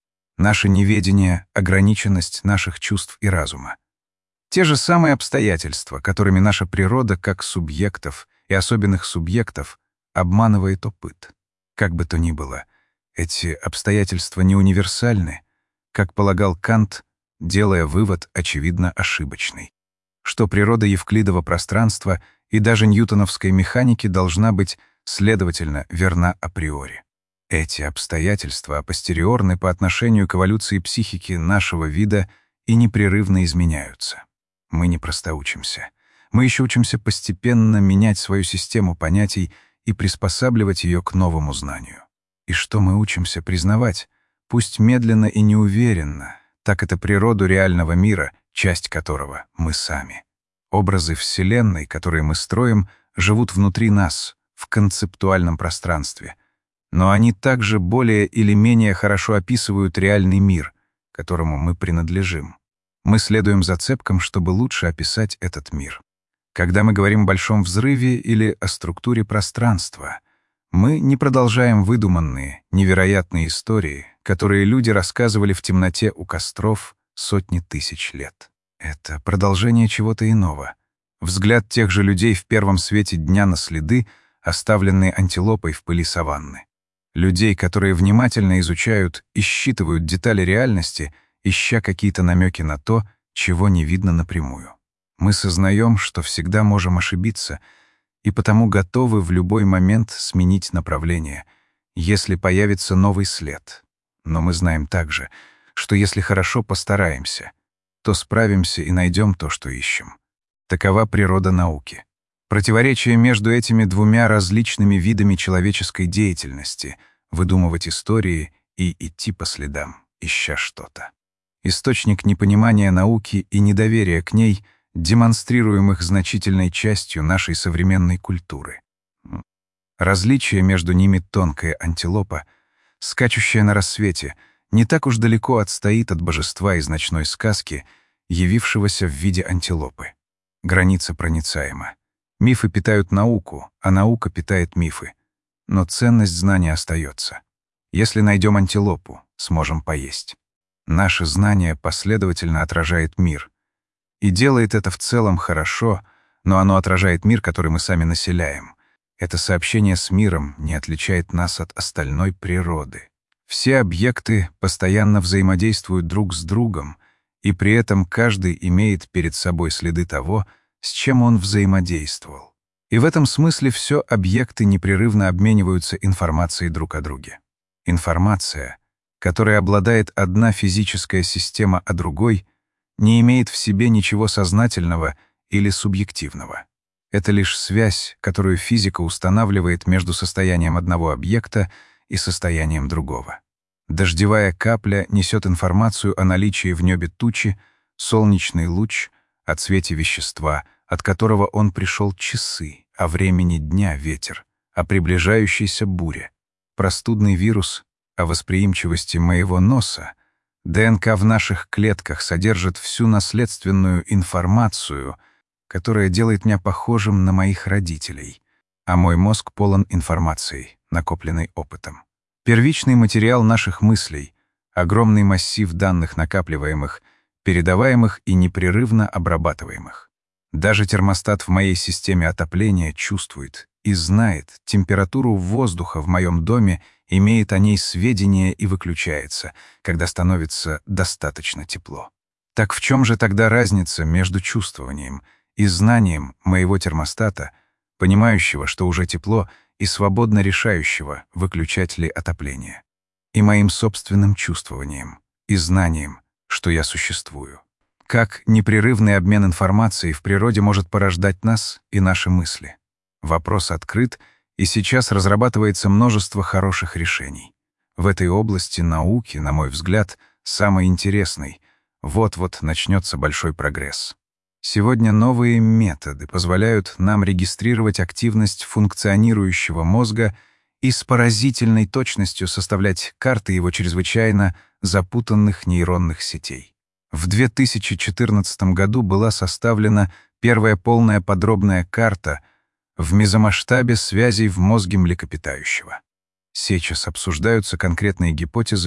наше неведение, ограниченность наших чувств и разума. Те же самые обстоятельства, которыми наша природа, как субъектов и особенных субъектов, обманывает опыт. Как бы то ни было, эти обстоятельства не универсальны, как полагал Кант, делая вывод, очевидно, ошибочный, что природа евклидова пространства и даже ньютоновской механики должна быть, следовательно, верна априори. Эти обстоятельства апостериорны по отношению к эволюции психики нашего вида и непрерывно изменяются. Мы не просто учимся. Мы еще учимся постепенно менять свою систему понятий и приспосабливать ее к новому знанию. И что мы учимся признавать, пусть медленно и неуверенно, так это природу реального мира, часть которого мы сами. Образы Вселенной, которые мы строим, живут внутри нас, в концептуальном пространстве. Но они также более или менее хорошо описывают реальный мир, которому мы принадлежим. Мы следуем зацепкам, чтобы лучше описать этот мир. Когда мы говорим о большом взрыве или о структуре пространства, мы не продолжаем выдуманные, невероятные истории, которые люди рассказывали в темноте у костров сотни тысяч лет. Это продолжение чего-то иного. Взгляд тех же людей в первом свете дня на следы, оставленные антилопой в пыли саванны. Людей, которые внимательно изучают и считывают детали реальности, ища какие-то намеки на то, чего не видно напрямую. Мы сознаем, что всегда можем ошибиться, и потому готовы в любой момент сменить направление, если появится новый след. Но мы знаем также, что если хорошо постараемся, то справимся и найдем то, что ищем. Такова природа науки. Противоречие между этими двумя различными видами человеческой деятельности — выдумывать истории и идти по следам, ища что-то. Источник непонимания науки и недоверия к ней, демонстрируемых значительной частью нашей современной культуры. Различие между ними тонкая антилопа, скачущая на рассвете, не так уж далеко отстоит от божества из ночной сказки, явившегося в виде антилопы. Граница проницаема. Мифы питают науку, а наука питает мифы. Но ценность знания остается. Если найдем антилопу, сможем поесть. Наше знание последовательно отражает мир. И делает это в целом хорошо, но оно отражает мир, который мы сами населяем. Это сообщение с миром не отличает нас от остальной природы. Все объекты постоянно взаимодействуют друг с другом, и при этом каждый имеет перед собой следы того, с чем он взаимодействовал. И в этом смысле все объекты непрерывно обмениваются информацией друг о друге. Информация, которой обладает одна физическая система, а другой, не имеет в себе ничего сознательного или субъективного. Это лишь связь, которую физика устанавливает между состоянием одного объекта и состоянием другого. Дождевая капля несет информацию о наличии в небе тучи, солнечный луч — о цвете вещества, от которого он пришел часы, о времени дня ветер, о приближающейся буре, простудный вирус — о восприимчивости моего носа. ДНК в наших клетках содержит всю наследственную информацию, которая делает меня похожим на моих родителей, а мой мозг полон информацией, накопленной опытом. Первичный материал наших мыслей, огромный массив данных накапливаемых, передаваемых и непрерывно обрабатываемых. Даже термостат в моей системе отопления чувствует и знает температуру воздуха в моем доме, имеет о ней сведения и выключается, когда становится достаточно тепло. Так в чем же тогда разница между чувствованием и знанием моего термостата, понимающего, что уже тепло, и свободно решающего, выключать ли отопление, и моим собственным чувствованием и знанием, что я существую? Как непрерывный обмен информацией в природе может порождать нас и наши мысли? Вопрос открыт, и сейчас разрабатывается множество хороших решений. В этой области науки, на мой взгляд, самой интересной. Вот-вот начнется большой прогресс. Сегодня новые методы позволяют нам регистрировать активность функционирующего мозга и с поразительной точностью составлять карты его чрезвычайно запутанных нейронных сетей. В две тысячи четырнадцатом году была составлена первая полная подробная карта в мезомасштабе связей в мозге млекопитающего. Сейчас обсуждаются конкретные гипотезы,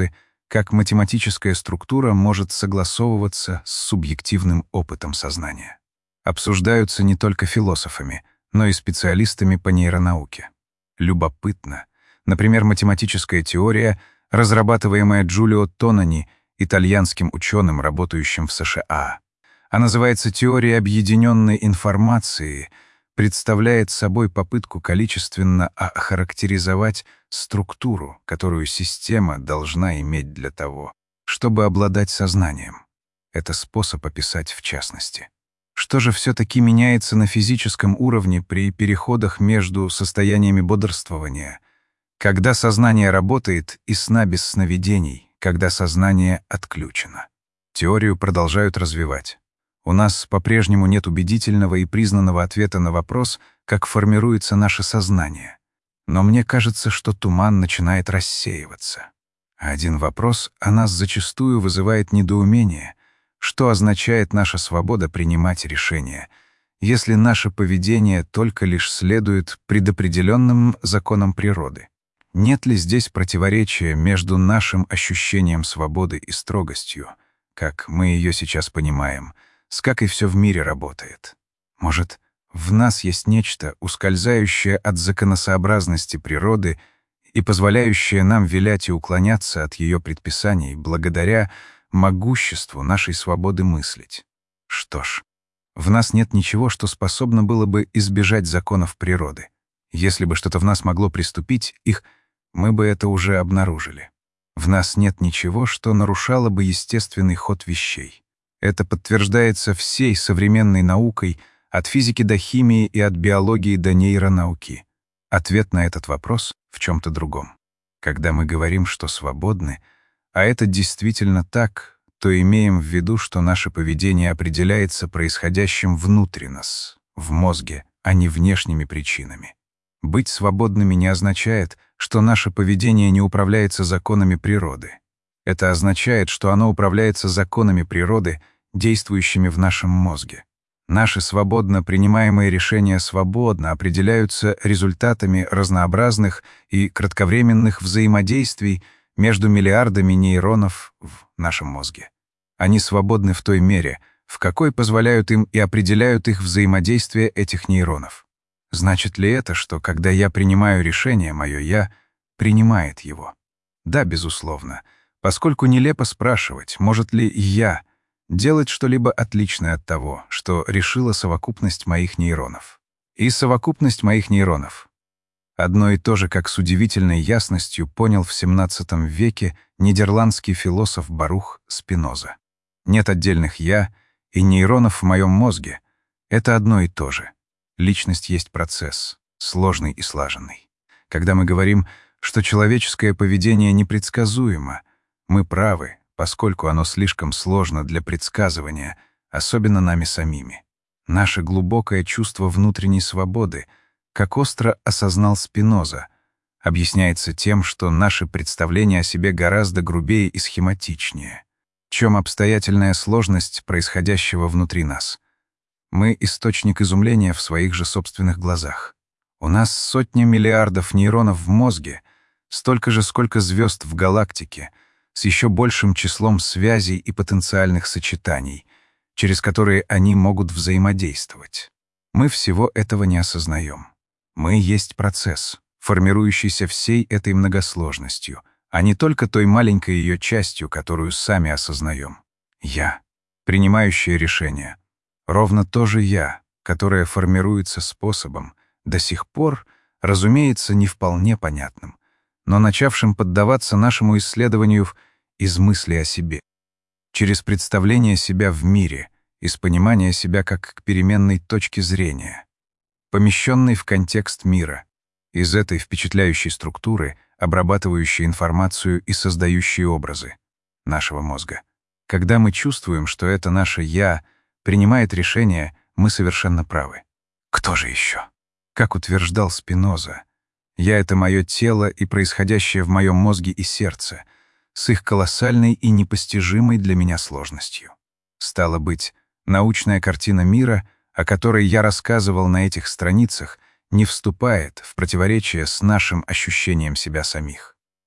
как математическая структура может согласовываться с субъективным опытом сознания. Обсуждаются не только философами, но и специалистами по нейронауке. Любопытно. Например, математическая теория, разрабатываемая Джулио Тонони, итальянским ученым, работающим в США. А называется теория объединенной информации, представляет собой попытку количественно охарактеризовать структуру, которую система должна иметь для того, чтобы обладать сознанием. Это способ описать в частности. Что же все-таки меняется на физическом уровне при переходах между состояниями бодрствования, когда сознание работает, и сна без сновидений, когда сознание отключено? Теорию продолжают развивать. У нас по-прежнему нет убедительного и признанного ответа на вопрос, как формируется наше сознание. Но мне кажется, что туман начинает рассеиваться. А один вопрос о нас зачастую вызывает недоумение. Что означает наша свобода принимать решения, если наше поведение только лишь следует предопределенным законам природы? Нет ли здесь противоречия между нашим ощущением свободы и строгостью, как мы ее сейчас понимаем, с как и все в мире работает? Может, в нас есть нечто, ускользающее от законосообразности природы и позволяющее нам вилять и уклоняться от ее предписаний благодаря могуществу нашей свободы мыслить? Что ж, в нас нет ничего, что способно было бы избежать законов природы. Если бы что-то в нас могло приступить их, мы бы это уже обнаружили. В нас нет ничего, что нарушало бы естественный ход вещей. Это подтверждается всей современной наукой, от физики до химии и от биологии до нейронауки. Ответ на этот вопрос в чем-то другом. Когда мы говорим, что свободны, а это действительно так, то имеем в виду, что наше поведение определяется происходящим внутри нас, в мозге, а не внешними причинами. Быть свободными не означает, что наше поведение не управляется законами природы. Это означает, что оно управляется законами природы, действующими в нашем мозге. Наши свободно принимаемые решения свободно определяются результатами разнообразных и кратковременных взаимодействий между миллиардами нейронов в нашем мозге. Они свободны в той мере, в какой позволяют им и определяют их взаимодействие этих нейронов. Значит ли это, что когда я принимаю решение, мое «я» принимает его? Да, безусловно, поскольку нелепо спрашивать, может ли «я» делать что-либо отличное от того, что решила совокупность моих нейронов. И совокупность моих нейронов. Одно и то же, как с удивительной ясностью понял в семнадцатом веке нидерландский философ Барух Спиноза. Нет отдельных «я» и нейронов в моем мозге. Это одно и то же. Личность есть процесс, сложный и слаженный. Когда мы говорим, что человеческое поведение непредсказуемо, мы правы, поскольку оно слишком сложно для предсказывания, особенно нами самими. Наше глубокое чувство внутренней свободы, как остро осознал Спиноза, объясняется тем, что наши представления о себе гораздо грубее и схематичнее. В чем обстоятельная сложность происходящего внутри нас? Мы — источник изумления в своих же собственных глазах. У нас сотни миллиардов нейронов в мозге, столько же, сколько звезд в галактике, с еще большим числом связей и потенциальных сочетаний, через которые они могут взаимодействовать. Мы всего этого не осознаем. Мы есть процесс, формирующийся всей этой многосложностью, а не только той маленькой ее частью, которую сами осознаем. Я, принимающее решение, ровно то же «я», которое формируется способом, до сих пор, разумеется, не вполне понятным, но начавшим поддаваться нашему исследованию из мысли о себе, через представление себя в мире, из понимания себя как к переменной точке зрения, помещенной в контекст мира, из этой впечатляющей структуры, обрабатывающей информацию и создающей образы нашего мозга. Когда мы чувствуем, что это наше «я» принимает решение, мы совершенно правы. Кто же еще? Как утверждал Спиноза, «я» — это мое тело и происходящее в моем мозге и сердце, с их колоссальной и непостижимой для меня сложностью. Стало быть, научная картина мира, о которой я рассказывал на этих страницах, не вступает в противоречие с нашим ощущением себя самих.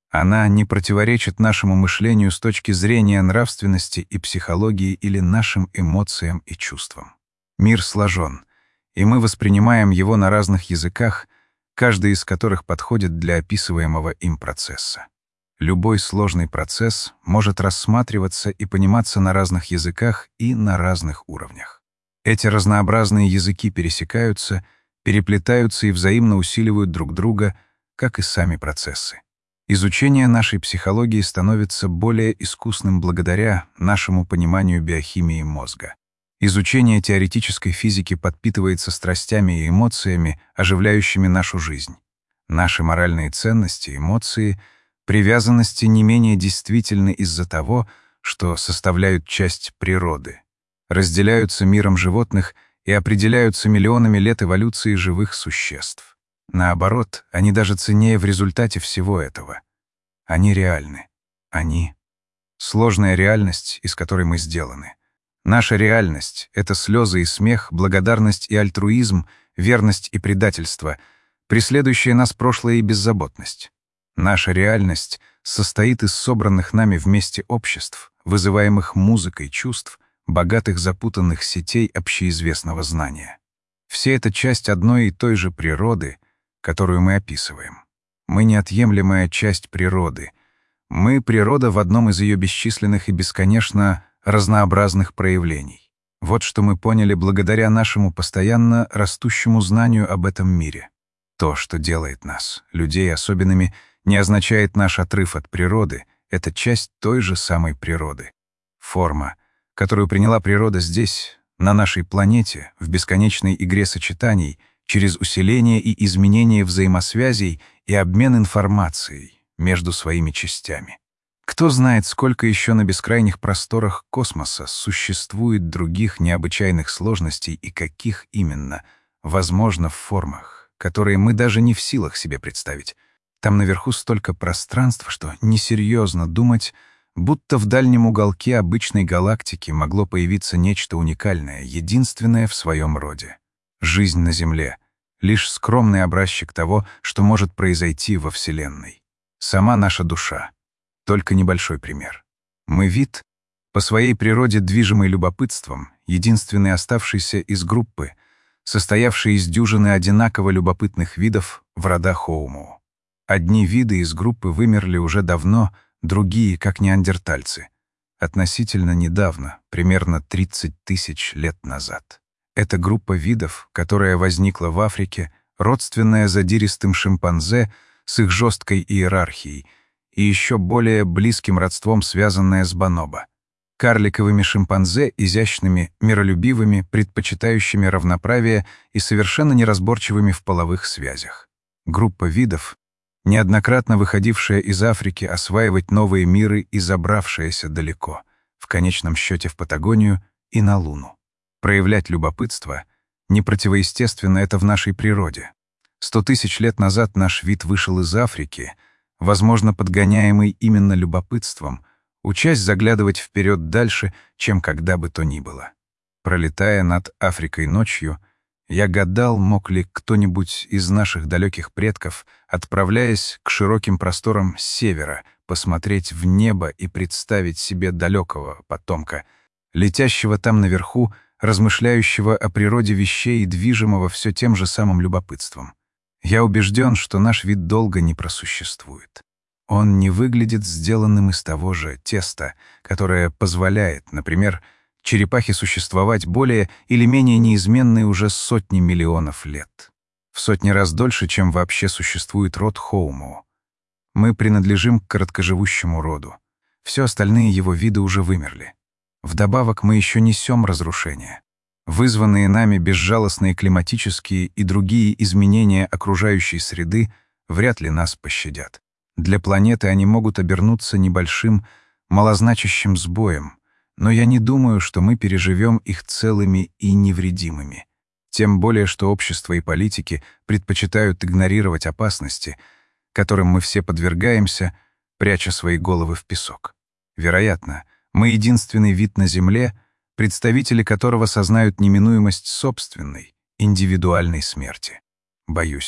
Она не противоречит нашему мышлению с точки зрения нравственности и психологии или нашим эмоциям и чувствам. Мир сложен, и мы воспринимаем его на разных языках, каждый из которых подходит для описываемого им процесса. Любой сложный процесс может рассматриваться и пониматься на разных языках и на разных уровнях. Эти разнообразные языки пересекаются, переплетаются и взаимно усиливают друг друга, как и сами процессы. Изучение нашей психологии становится более искусным благодаря нашему пониманию биохимии мозга. Изучение теоретической физики подпитывается страстями и эмоциями, оживляющими нашу жизнь. Наши моральные ценности, эмоции, привязанности не менее действительны из-за того, что составляют часть природы, разделяются миром животных и определяются миллионами лет эволюции живых существ. Наоборот, они даже ценнее в результате всего этого. Они реальны. Они — сложная реальность, из которой мы сделаны. Наша реальность — это слезы и смех, благодарность и альтруизм, верность и предательство, преследующие нас прошлое и беззаботность. Наша реальность состоит из собранных нами вместе обществ, вызываемых музыкой чувств, богатых запутанных сетей общеизвестного знания. Все это часть одной и той же природы, которую мы описываем. Мы неотъемлемая часть природы. Мы — природа в одном из ее бесчисленных и бесконечно разнообразных проявлений. Вот что мы поняли благодаря нашему постоянно растущему знанию об этом мире. То, что делает нас, людей, особенными, не означает наш отрыв от природы, это часть той же самой природы. Форма, которую приняла природа здесь, на нашей планете, в бесконечной игре сочетаний, через усиление и изменение взаимосвязей и обмен информацией между своими частями. Кто знает, сколько еще на бескрайних просторах космоса существует других необычайных сложностей и каких именно, возможно, в формах, которые мы даже не в силах себе представить. Там наверху столько пространства, что несерьезно думать, будто в дальнем уголке обычной галактики могло появиться нечто уникальное, единственное в своем роде. Жизнь на Земле — лишь скромный образчик того, что может произойти во Вселенной. Сама наша душа — только небольшой пример. Мы вид, по своей природе движимый любопытством, единственный оставшийся из группы, состоявший из дюжины одинаково любопытных видов в рода Homo. Одни виды из группы вымерли уже давно, другие — как неандертальцы. Относительно недавно, примерно тридцать тысяч лет назад. Эта группа видов, которая возникла в Африке, родственная задиристым шимпанзе с их жесткой иерархией и еще более близким родством, связанная с бонобо. Карликовыми шимпанзе, изящными, миролюбивыми, предпочитающими равноправие и совершенно неразборчивыми в половых связях. Группа видов, неоднократно выходившая из Африки осваивать новые миры и забравшаяся далеко, в конечном счете в Патагонию и на Луну. Проявлять любопытство не противоестественно, это в нашей природе. Сто тысяч лет назад наш вид вышел из Африки, возможно, подгоняемый именно любопытством, учась заглядывать вперед дальше, чем когда бы то ни было. Пролетая над Африкой ночью, я гадал, мог ли кто-нибудь из наших далеких предков, отправляясь к широким просторам севера, посмотреть в небо и представить себе далекого потомка, летящего там наверху, размышляющего о природе вещей и движимого все тем же самым любопытством. Я убежден, что наш вид долго не просуществует. Он не выглядит сделанным из того же теста, которое позволяет, например, черепахе существовать более или менее неизменные уже сотни миллионов лет. В сотни раз дольше, чем вообще существует род Homo. Мы принадлежим к короткоживущему роду. Все остальные его виды уже вымерли. Вдобавок мы еще несем разрушение. Вызванные нами безжалостные климатические и другие изменения окружающей среды вряд ли нас пощадят. Для планеты они могут обернуться небольшим, малозначащим сбоем, но я не думаю, что мы переживем их целыми и невредимыми. Тем более, что общество и политики предпочитают игнорировать опасности, которым мы все подвергаемся, пряча свои головы в песок. Вероятно, мы единственный вид на Земле, представители которого сознают неминуемость собственной, индивидуальной смерти. Боюсь,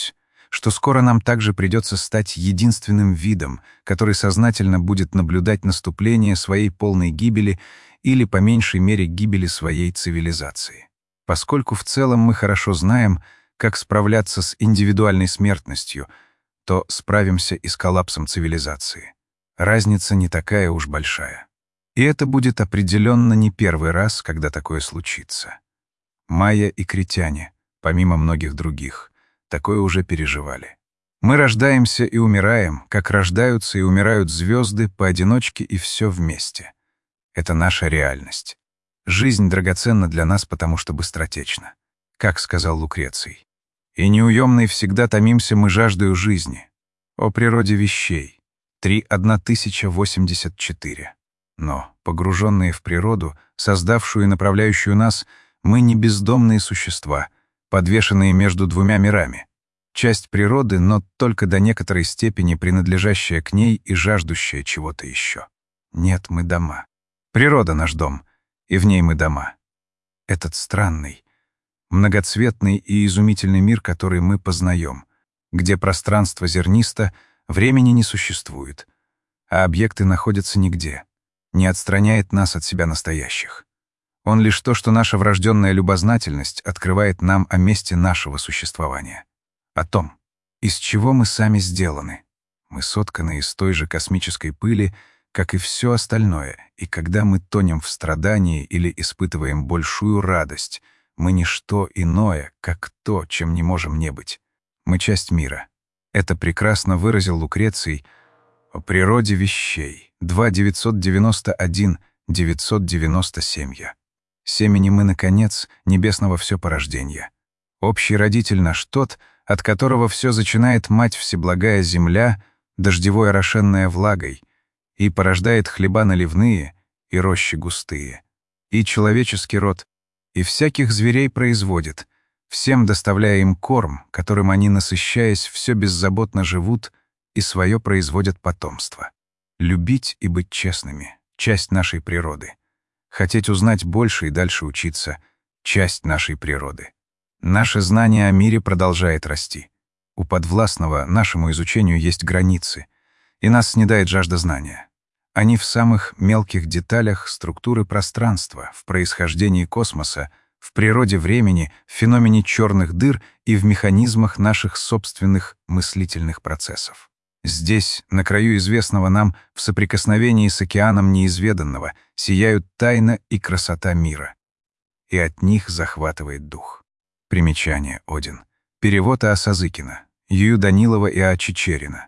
что скоро нам также придется стать единственным видом, который сознательно будет наблюдать наступление своей полной гибели или, по меньшей мере, гибели своей цивилизации. Поскольку в целом мы хорошо знаем, как справляться с индивидуальной смертностью, то справимся и с коллапсом цивилизации. Разница не такая уж большая. И это будет определенно не первый раз, когда такое случится. Майя и критяне, помимо многих других, такое уже переживали. Мы рождаемся и умираем, как рождаются и умирают звезды поодиночке и все вместе. Это наша реальность. Жизнь драгоценна для нас, потому что быстротечна. Как сказал Лукреций. «И неуемной всегда томимся мы жаждою жизни». О природе вещей. три тысячи восемьдесят четыре. Но, погруженные в природу, создавшую и направляющую нас, мы не бездомные существа, подвешенные между двумя мирами. Часть природы, но только до некоторой степени принадлежащая к ней и жаждущая чего-то еще. Нет, мы дома. Природа — наш дом, и в ней мы дома. Этот странный, многоцветный и изумительный мир, который мы познаем, где пространство зернисто, времени не существует, а объекты находятся нигде, не отстраняет нас от себя настоящих. Он лишь то, что наша врожденная любознательность открывает нам о месте нашего существования, о том, из чего мы сами сделаны. Мы сотканы из той же космической пыли, как и все остальное, и когда мы тонем в страдании или испытываем большую радость, мы не что иное, как то, чем не можем не быть. Мы часть мира. Это прекрасно выразил Лукреций о природе вещей. два девятьсот девяносто один девятьсот девяносто семь. Семени мы, наконец, небесного все порождения. Общий родитель наш тот, от которого все зачинает мать всеблагая земля, дождевой орошенная влагой, и порождает хлеба наливные и рощи густые. И человеческий род, и всяких зверей производит, всем доставляя им корм, которым они, насыщаясь, все беззаботно живут и свое производят потомство. Любить и быть честными — часть нашей природы. Хотеть узнать больше и дальше учиться — часть нашей природы. Наше знание о мире продолжает расти. У подвластного нашему изучению есть границы, и нас снедает жажда знания. Они в самых мелких деталях структуры пространства, в происхождении космоса, в природе времени, в феномене черных дыр и в механизмах наших собственных мыслительных процессов. Здесь, на краю известного нам, в соприкосновении с океаном неизведанного, сияют тайна и красота мира. И от них захватывает дух. Примечание, Один. Перевод А. Сазыкина, Ю. Данилова и А. Чичерина.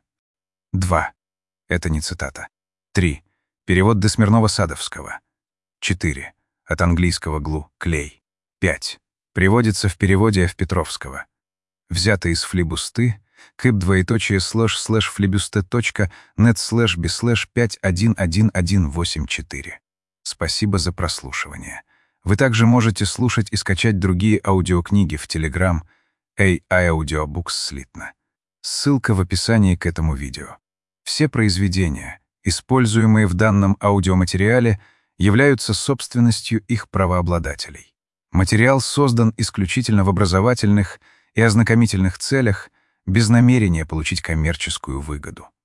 два. Это не цитата. три. Перевод Д. Смирнова-Садовского. четыре. От английского глу — клей. пять. Приводится в переводе Ф. Петровского. Взято из флибусты, кып двоеточие слэш слэш флибусте точка нет слэш би слэш пять один один один восемь четыре. Спасибо за прослушивание. Вы также можете слушать и скачать другие аудиокниги в Telegram эй ай Audiobooks слитно. Ссылка в описании к этому видео. Все произведения, используемые в данном аудиоматериале, являются собственностью их правообладателей. Материал создан исключительно в образовательных и ознакомительных целях, без намерения получить коммерческую выгоду.